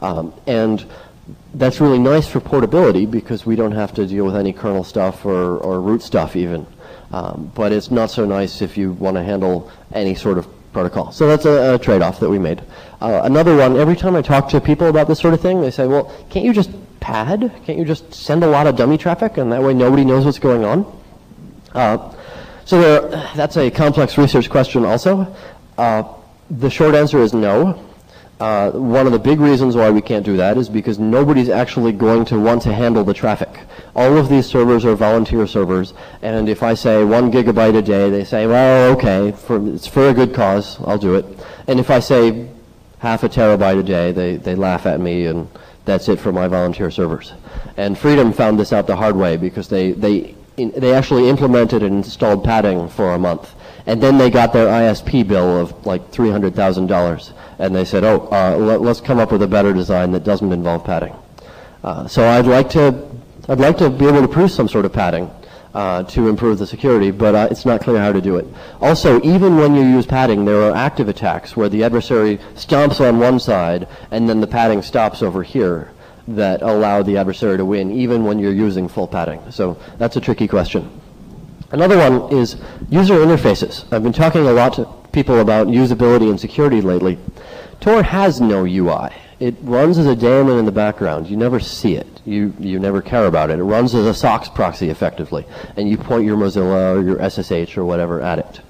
And that's really nice for portability because we don't have to deal with any kernel stuff or root stuff even. But it's not so nice if you want to handle any sort of protocol. So that's a trade-off that we made. Another one, every time I talk to people about this sort of thing, they say, well, can't you just pad? Can't you just send a lot of dummy traffic and that way nobody knows what's going on? So that's a complex research question also. The short answer is no. One of the big reasons why we can't do that is because nobody's actually going to want to handle the traffic. All of these servers are volunteer servers, and if I say 1 gigabyte a day, they say, well, okay, it's for a good cause, I'll do it. And if I say half a terabyte a day, they laugh at me, and that's it for my volunteer servers. And Freedom found this out the hard way because they actually implemented and installed padding for a month. And then they got their ISP bill of like $300,000. And they said, let's come up with a better design that doesn't involve padding. So I'd like to be able to produce some sort of padding to improve the security, but it's not clear how to do it. Also, even when you use padding, there are active attacks where the adversary stomps on one side and then the padding stops over here that allow the adversary to win, even when you're using full padding. So that's a tricky question. Another one is user interfaces. I've been talking a lot to people about usability and security lately. Tor has no UI. It runs as a daemon in the background. You never see it. You never care about it. It runs as a SOX proxy, effectively, and you point your Mozilla or your SSH or whatever at it.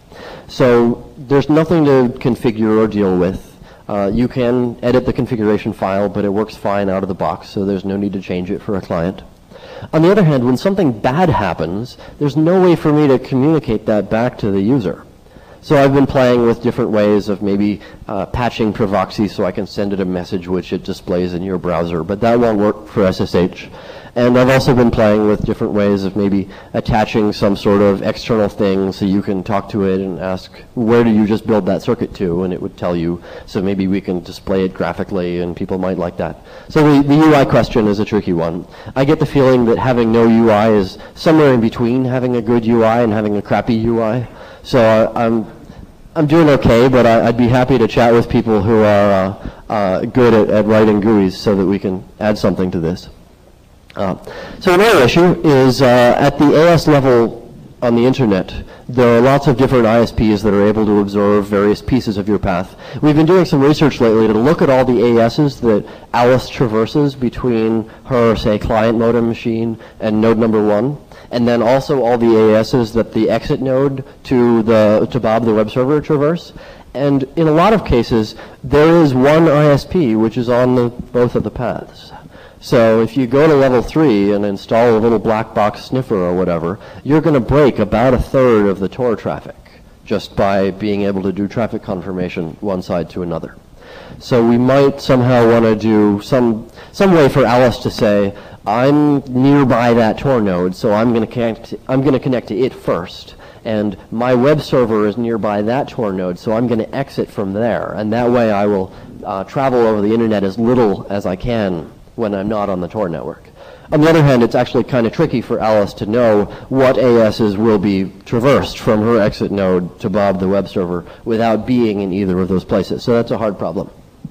So there's nothing to configure or deal with. You can edit the configuration file, but it works fine out of the box, so there's no need to change it for a client. On the other hand, when something bad happens, there's no way for me to communicate that back to the user. So I've been playing with different ways of maybe patching Provoxy so I can send it a message which it displays in your browser, but that won't work for SSH. And I've also been playing with different ways of maybe attaching some sort of external thing so you can talk to it and ask, where do you just build that circuit to? And it would tell you, so maybe we can display it graphically and people might like that. So the UI question is a tricky one. I get the feeling that having no UI is somewhere in between having a good UI and having a crappy UI. So I'm doing okay, but I'd be happy to chat with people who are good at writing GUIs so that we can add something to this. So another issue is at the AS level on the internet, there are lots of different ISPs that are able to observe various pieces of your path. We've been doing some research lately to look at all the ASs that Alice traverses between her, say, client modem machine and node number 1, and then also all the ASs that the exit node to Bob the web server traverse. And in a lot of cases, there is one ISP which is on both of the paths. So if you go to level 3 and install a little black box sniffer or whatever, you're going to break about 1/3 of the Tor traffic just by being able to do traffic confirmation one side to another. So we might somehow want to do some way for Alice to say, I'm nearby that Tor node, so I'm going to connect to it first. And my web server is nearby that Tor node, so I'm going to exit from there. And that way I will travel over the internet as little as I can when I'm not on the Tor network. On the other hand, it's actually kind of tricky for Alice to know what ASs will be traversed from her exit node to Bob the web server without being in either of those places. So that's a hard problem.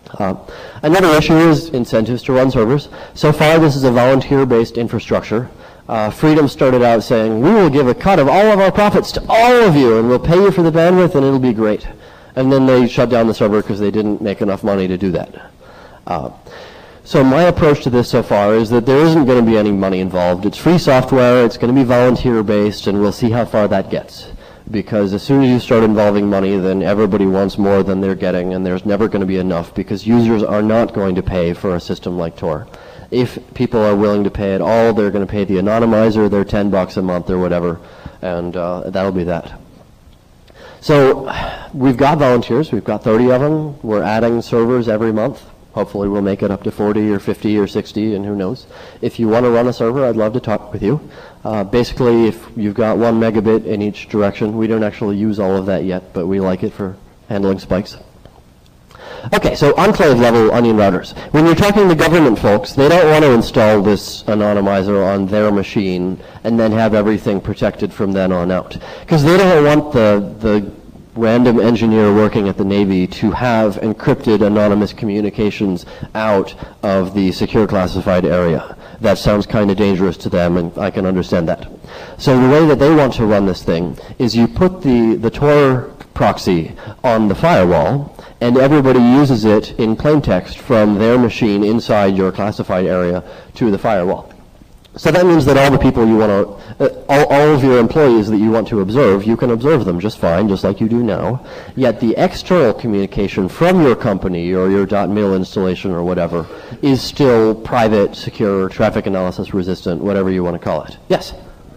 Another issue is incentives to run servers. So far, this is a volunteer-based infrastructure. Freedom started out saying, we will give a cut of all of our profits to all of you, and we'll pay you for the bandwidth, and it'll be great. And then they shut down the server because they didn't make enough money to do that. So my approach to this so far is that there isn't going to be any money involved. It's free software, it's going to be volunteer-based, and we'll see how far that gets. Because as soon as you start involving money, then everybody wants more than they're getting, and there's never going to be enough, because users are not going to pay for a system like Tor. If people are willing to pay at all, they're going to pay the anonymizer, their $10 a month or whatever, and that'll be that. So we've got volunteers, we've got 30 of them, we're adding servers every month. Hopefully we'll make it up to 40 or 50 or 60, and who knows. If you want to run a server, I'd love to talk with you. Basically, if you've got 1 megabit in each direction, we don't actually use all of that yet, but we like it for handling spikes. Okay, so enclave level onion routers. When you're talking to government folks, they don't want to install this anonymizer on their machine and then have everything protected from then on out. Because they don't want the random engineer working at the Navy to have encrypted anonymous communications out of the secure classified area. That sounds kind of dangerous to them, and I can understand that. So the way that they want to run this thing is you put the Tor proxy on the firewall, and everybody uses it in plain text from their machine inside your classified area to the firewall. So that means that all the people you want to, all of your employees that you want to observe, you can observe them just fine, just like you do now. Yet the external communication from your company or your .mil installation or whatever is still private, secure, traffic analysis resistant, whatever you want to call it. Yes?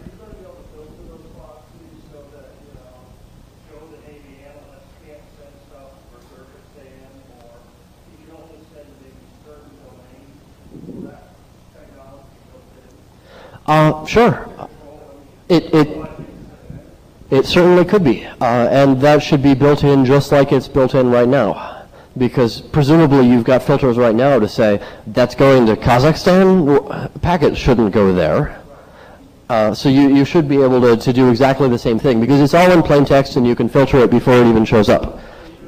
Sure. It certainly could be, and that should be built in just like it's built in right now, because presumably you've got filters right now to say that's going to Kazakhstan, packets shouldn't go there. So you should be able to do exactly the same thing, because it's all in plain text and you can filter it before it even shows up.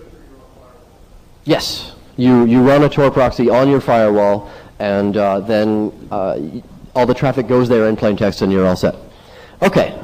Yes, you run a Tor proxy on your firewall, and then all the traffic goes there in plain text and you're all set. Okay,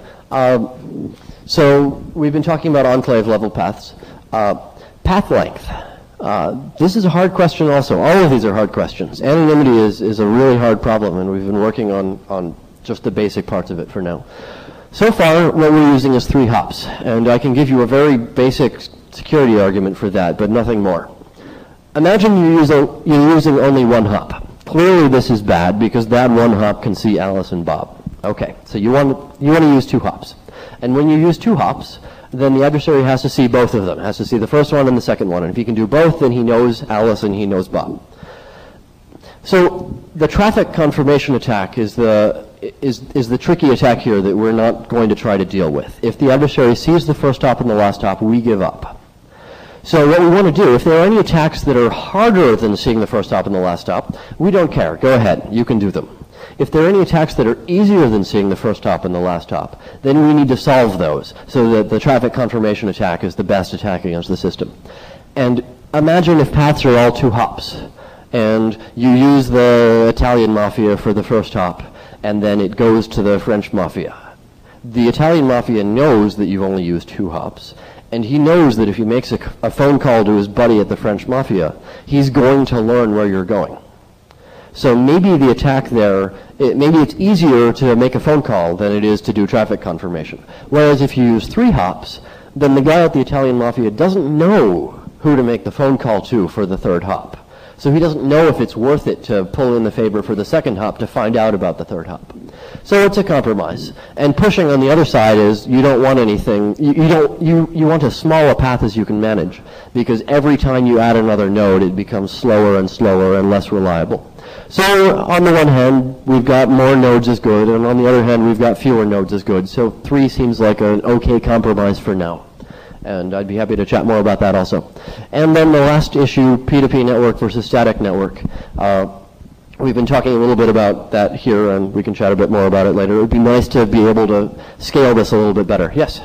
so we've been talking about enclave level paths. Path length. This is a hard question also. All of these are hard questions. Anonymity is a really hard problem, and we've been working on just the basic parts of it for now. So far, what we're using is 3 hops, and I can give you a very basic security argument for that, but nothing more. Imagine you're using only 1 hop. Clearly this is bad because that 1 hop can see Alice and Bob. Okay, so you want to use 2 hops. And when you use 2 hops, then the adversary has to see both of them, has to see the first one and the second one. And if he can do both, then he knows Alice and he knows Bob. So the traffic confirmation attack is the tricky attack here that we're not going to try to deal with. If the adversary sees the first hop and the last hop, we give up. So what we want to do, if there are any attacks that are harder than seeing the first hop and the last hop, we don't care. Go ahead. You can do them. If there are any attacks that are easier than seeing the first hop and the last hop, then we need to solve those so that the traffic confirmation attack is the best attack against the system. And imagine if paths are all 2 hops, and you use the Italian mafia for the first hop, and then it goes to the French mafia. The Italian mafia knows that you've only used 2 hops, and he knows that if he makes a phone call to his buddy at the French mafia, he's going to learn where you're going. So maybe the attack there, maybe it's easier to make a phone call than it is to do traffic confirmation. Whereas if you use 3 hops, then the guy at the Italian mafia doesn't know who to make the phone call to for the 3rd hop. So he doesn't know if it's worth it to pull in the favor for the 2nd hop to find out about the 3rd hop. So it's a compromise. And pushing on the other side is you don't want anything, you want as small a path as you can manage, because every time you add another node, it becomes slower and slower and less reliable. So on the one hand, we've got more nodes is good, and on the other hand, we've got fewer nodes is good. So 3 seems like an okay compromise for now. And I'd be happy to chat more about that also. And then the last issue, P2P network versus static network. We've been talking a little bit about that here, and we can chat a bit more about it later. It would be nice to be able to scale this a little bit better. Yes?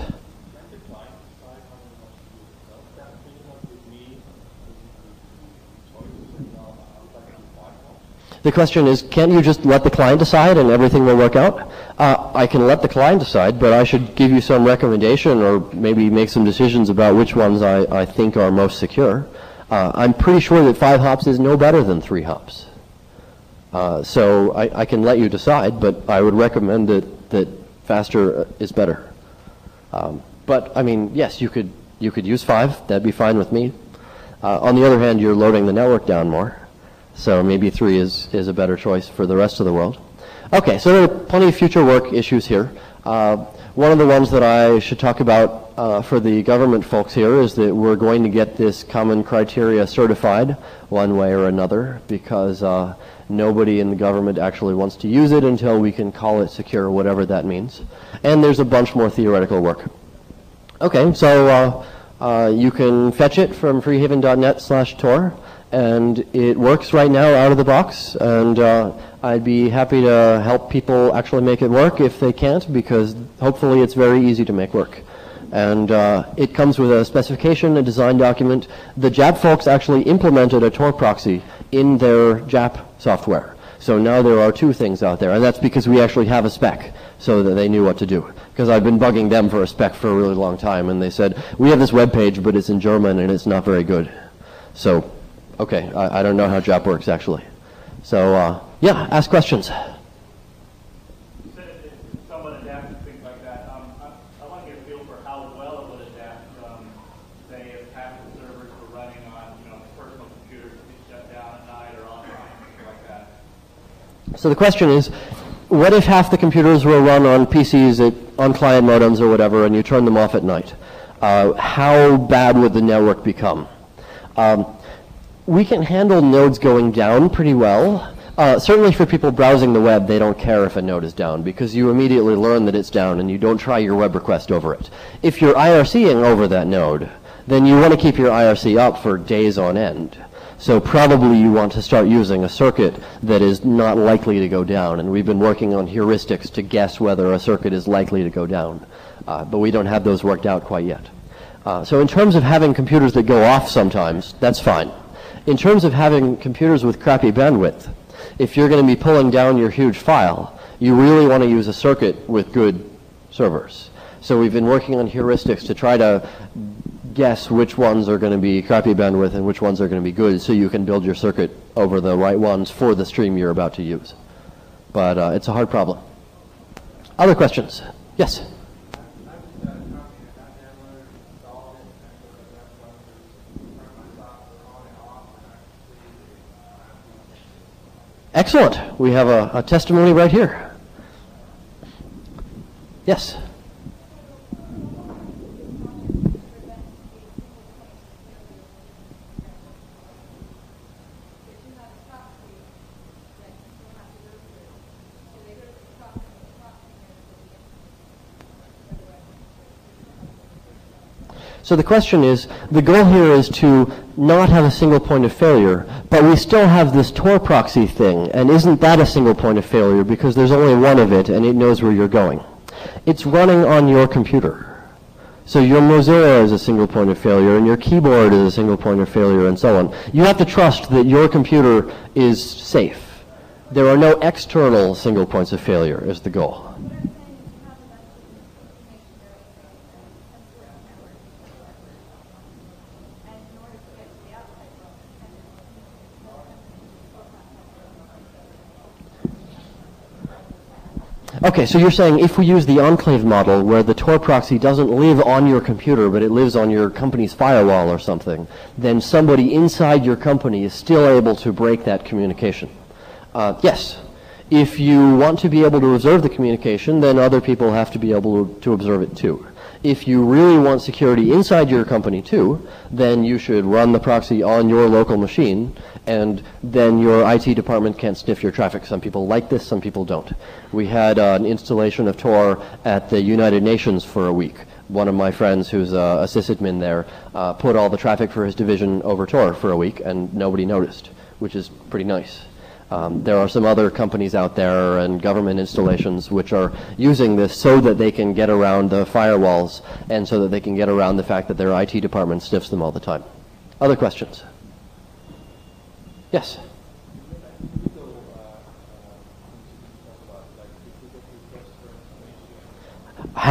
The question is, can't you just let the client decide and everything will work out? I can let the client decide, but I should give you some recommendation or maybe make some decisions about which ones I think are most secure. I'm pretty sure that 5 hops is no better than 3 hops. So I can let you decide, but I would recommend that faster is better. But I mean, yes, you could use 5. That'd be fine with me. On the other hand, you're loading the network down more. So maybe 3 is a better choice for the rest of the world. Okay, so there are plenty of future work issues here. One of the ones that I should talk about for the government folks here is that we're going to get this common criteria certified one way or another, because nobody in the government actually wants to use it until we can call it secure, whatever that means. And there's a bunch more theoretical work. Okay, so you can fetch it from freehaven.net/Tor. And it works right now out of the box, and I'd be happy to help people actually make it work if they can't, because hopefully it's very easy to make work. And it comes with a specification, a design document. The JAP folks actually implemented a Tor proxy in their JAP software. So now there are 2 things out there, and that's because we actually have a spec so that they knew what to do. Because I've been bugging them for a spec for a really long time, and they said, we have this web page, but it's in German and it's not very good. So okay, I don't know how JAP works actually. So yeah, ask questions. You said it's somewhat adaptive, things like that. I want to get a feel for how well it would adapt, say if half the servers were running on personal computers that get shut down at night or online, things like that. So the question is, what if half the computers were run on PCs on client modems or whatever, and you turn them off at night? How bad would the network become? We can handle nodes going down pretty well. Certainly for people browsing the web, they don't care if a node is down, because you immediately learn that it's down and you don't try your web request over it. If you're IRCing over that node, then you want to keep your IRC up for days on end. So probably you want to start using a circuit that is not likely to go down, and we've been working on heuristics to guess whether a circuit is likely to go down. But we don't have those worked out quite yet. So in terms of having computers that go off sometimes, that's fine. In terms of having computers with crappy bandwidth, if you're going to be pulling down your huge file, you really want to use a circuit with good servers. So we've been working on heuristics to try to guess which ones are going to be crappy bandwidth and which ones are going to be good, so you can build your circuit over the right ones for the stream you're about to use. But it's a hard problem. Other questions? Yes? Excellent. We have a testimony right here. Yes? So the question is, the goal here is to not have a single point of failure, but we still have this Tor proxy thing, and isn't that a single point of failure because there's only one of it and it knows where you're going? It's running on your computer. So your Mozilla is a single point of failure, and your keyboard is a single point of failure, and so on. You have to trust that your computer is safe. There are no external single points of failure is the goal. Okay, so you're saying if we use the enclave model where the Tor proxy doesn't live on your computer, but it lives on your company's firewall or something, then somebody inside your company is still able to break that communication. Yes. If you want to be able to observe the communication, then other people have to be able to observe it too. If you really want security inside your company too, then you should run the proxy on your local machine, and then your IT department can't sniff your traffic. Some people like this, some people don't. We had an installation of Tor at the United Nations for a week. One of my friends who's a sysadmin there put all the traffic for his division over Tor for a week, and nobody noticed, which is pretty nice. There are some other companies out there and government installations which are using this so that they can get around the firewalls and so that they can get around the fact that their IT department sniffs them all the time. Other questions? Yes? So,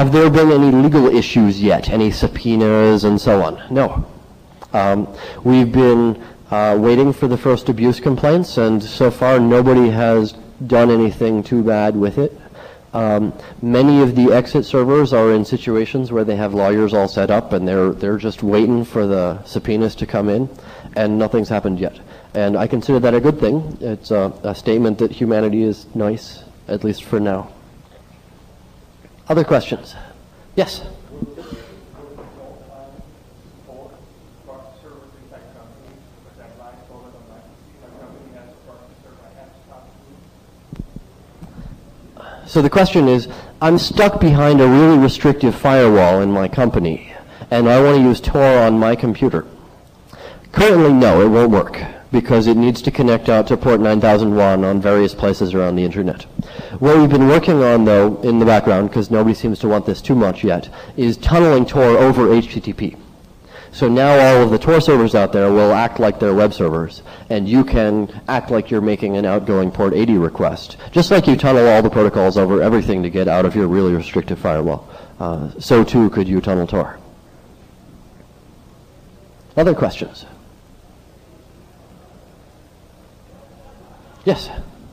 Have there been any legal issues yet? Any subpoenas and so on? No. We've been waiting for the first abuse complaints, and so far nobody has done anything too bad with it. Many of the exit servers are in situations where they have lawyers all set up, and they're just waiting for the subpoenas to come in, and nothing's happened yet. And I consider that a good thing. It's a statement that humanity is nice, at least for now. Other questions? Yes? So the question is, I'm stuck behind a really restrictive firewall in my company, and I want to use Tor on my computer. Currently, no, it won't work, because it needs to connect out to port 9001 on various places around the internet. What we've been working on, though, in the background, because nobody seems to want this too much yet, is tunneling Tor over HTTP. So now all of the Tor servers out there will act like they're web servers, and you can act like you're making an outgoing port 80 request, just like you tunnel all the protocols over everything to get out of your really restrictive firewall. So too could you tunnel Tor. Other questions? Yes?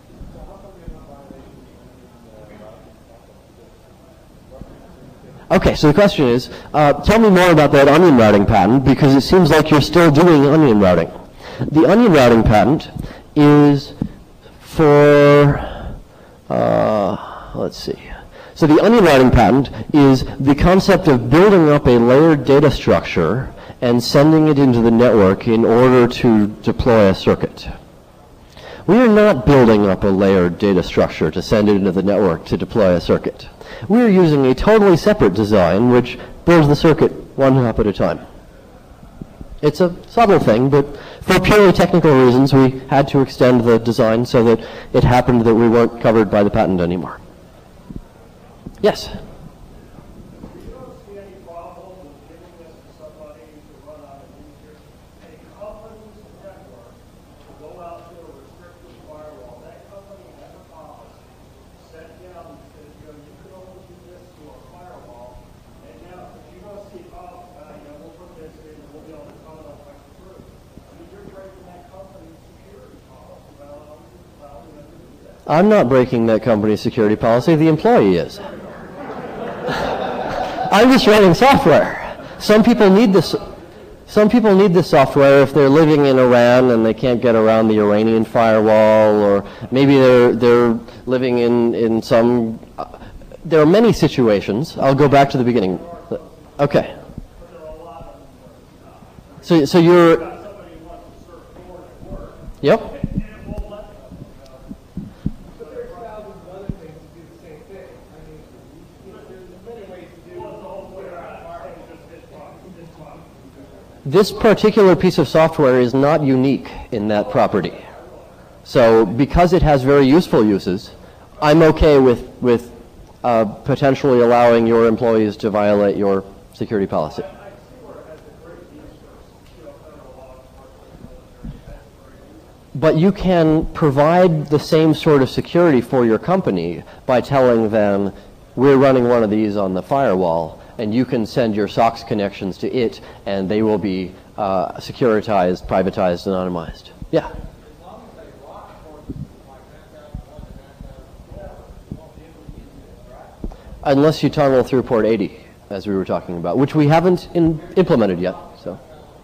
Okay, so the question is, tell me more about that onion routing patent, because it seems like you're still doing onion routing. The onion routing patent is for, let's see. So the onion routing patent is the concept of building up a layered data structure and sending it into the network in order to deploy a circuit. We are not building up a layered data structure to send it into the network to deploy a circuit. We are using a totally separate design which builds the circuit one hop at a time. It's a subtle thing, but for purely technical reasons, we had to extend the design so that it happened that we weren't covered by the patent anymore. Yes? I'm not breaking that company's security policy. The employee is. I'm just running software. Some people need this. Some people need this software if they're living in Iran and they can't get around the Iranian firewall, or maybe they're living in some. There are many situations. I'll go back to the beginning. Okay. So you're. Yep. This particular piece of software is not unique in that property. So because it has very useful uses, I'm okay with potentially allowing your employees to violate your security policy. But you can provide the same sort of security for your company by telling them, we're running one of these on the firewall, and you can send your SOX connections to it, and they will be securitized, privatized, anonymized. Yeah? Unless you tunnel through port 80, as we were talking about, which we haven't implemented yet. So.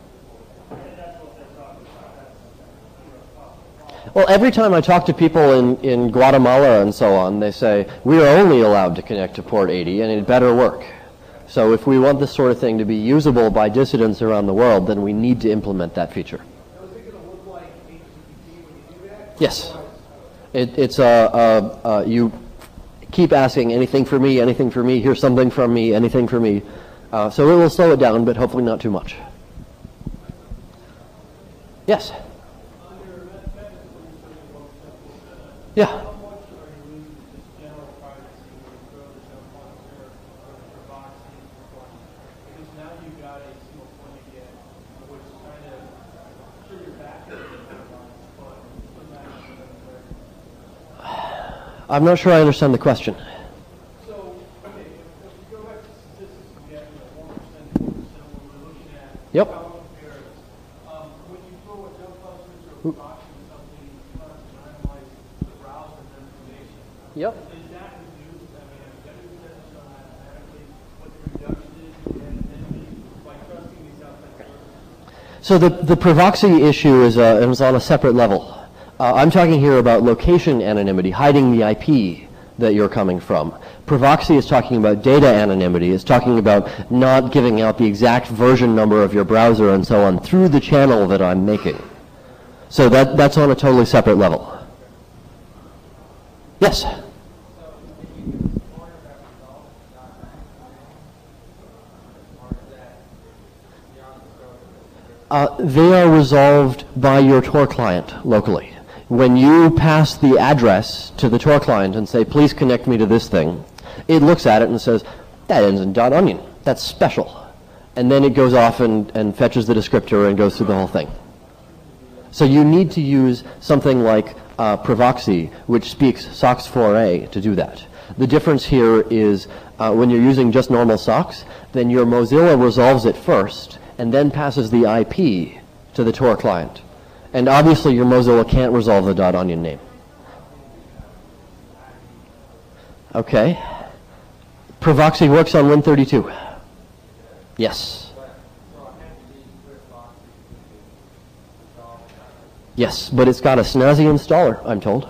Well, every time I talk to people in Guatemala and so on, they say, we are only allowed to connect to port 80, and it better work. So if we want this sort of thing to be usable by dissidents around the world, then we need to implement that feature. So is it going to look like HTTP when you do that? Yes. It's you keep asking anything for me, here's something from me, anything for me. So it will slow it down, but hopefully not too much. Yes? Yeah. I'm not sure I understand the question. So, okay, if you go back Yep. When you throw a jump busters or proxy or something, you want to analyze the browser's information. Yep. Is that reduced? I mean, have you set this on automatically what the reduction is and by trusting these outside sources? So the Provoxy issue is on a separate level. I'm talking here about location anonymity, hiding the IP that you're coming from. Provoxy is talking about data anonymity. It's talking about not giving out the exact version number of your browser and so on through the channel that I'm making. So that's on a totally separate level. Yes? They are resolved by your Tor client locally. When you pass the address to the Tor client and say, please connect me to this thing, it looks at it and says, that ends in .onion. That's special. And then it goes off and fetches the descriptor and goes through the whole thing. So you need to use something like Provoxy, which speaks SOCKS 4a to do that. The difference here is when you're using just normal SOCKS, then your Mozilla resolves it first and then passes the IP to the Tor client. And obviously your Mozilla can't resolve the .onion name. Okay. Provoxy works on Win32. Yes. Yes, but it's got a snazzy installer, I'm told.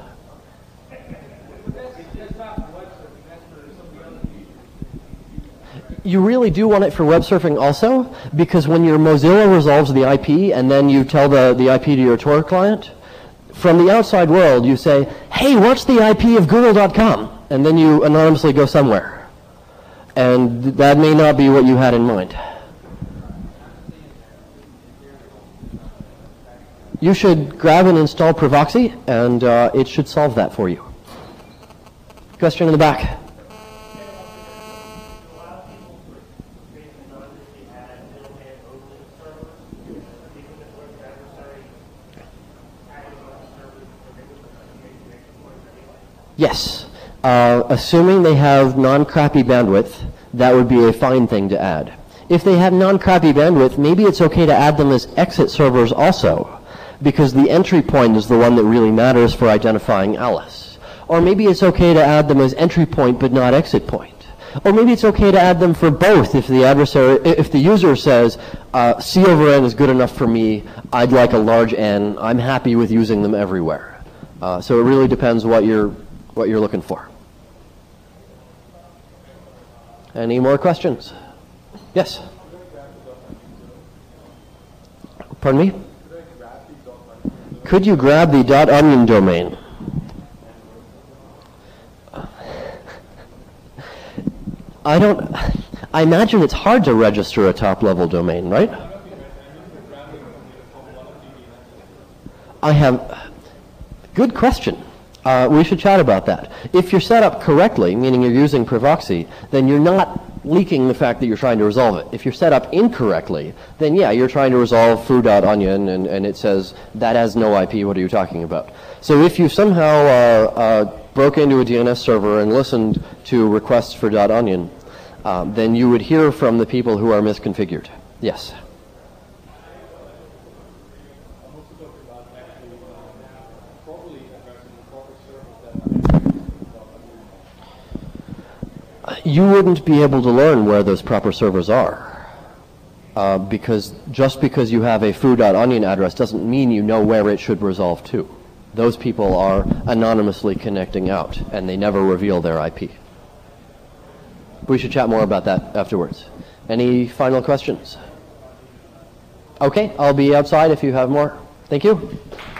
You really do want it for web surfing also, because when your Mozilla resolves the IP and then you tell the IP to your Tor client, from the outside world you say, hey, what's the IP of google.com? And then you anonymously go somewhere. And that may not be what you had in mind. You should grab and install Provoxy, and it should solve that for you. Question in the back. Yes. Assuming they have non-crappy bandwidth, that would be a fine thing to add. If they have non-crappy bandwidth, maybe it's okay to add them as exit servers also, because the entry point is the one that really matters for identifying Alice. Or maybe it's okay to add them as entry point but not exit point. Or maybe it's okay to add them for both if the user says, C over N is good enough for me, I'd like a large N, I'm happy with using them everywhere. So it really depends what you're looking for. Any more questions? Yes? Pardon me? Could you grab the .onion domain? I imagine it's hard to register a top-level domain, right? Good question. We should chat about that. If you're set up correctly, meaning you're using Provoxy, then you're not leaking the fact that you're trying to resolve it. If you're set up incorrectly, then yeah, you're trying to resolve foo.onion, and it says, that has no IP, what are you talking about? So if you somehow broke into a DNS server and listened to requests for .onion, then you would hear from the people who are misconfigured. Yes? You wouldn't be able to learn where those proper servers are, because just because you have a foo.onion address doesn't mean you know where it should resolve to. Those people are anonymously connecting out, and they never reveal their IP. We should chat more about that afterwards. Any final questions? Okay, I'll be outside if you have more. Thank you.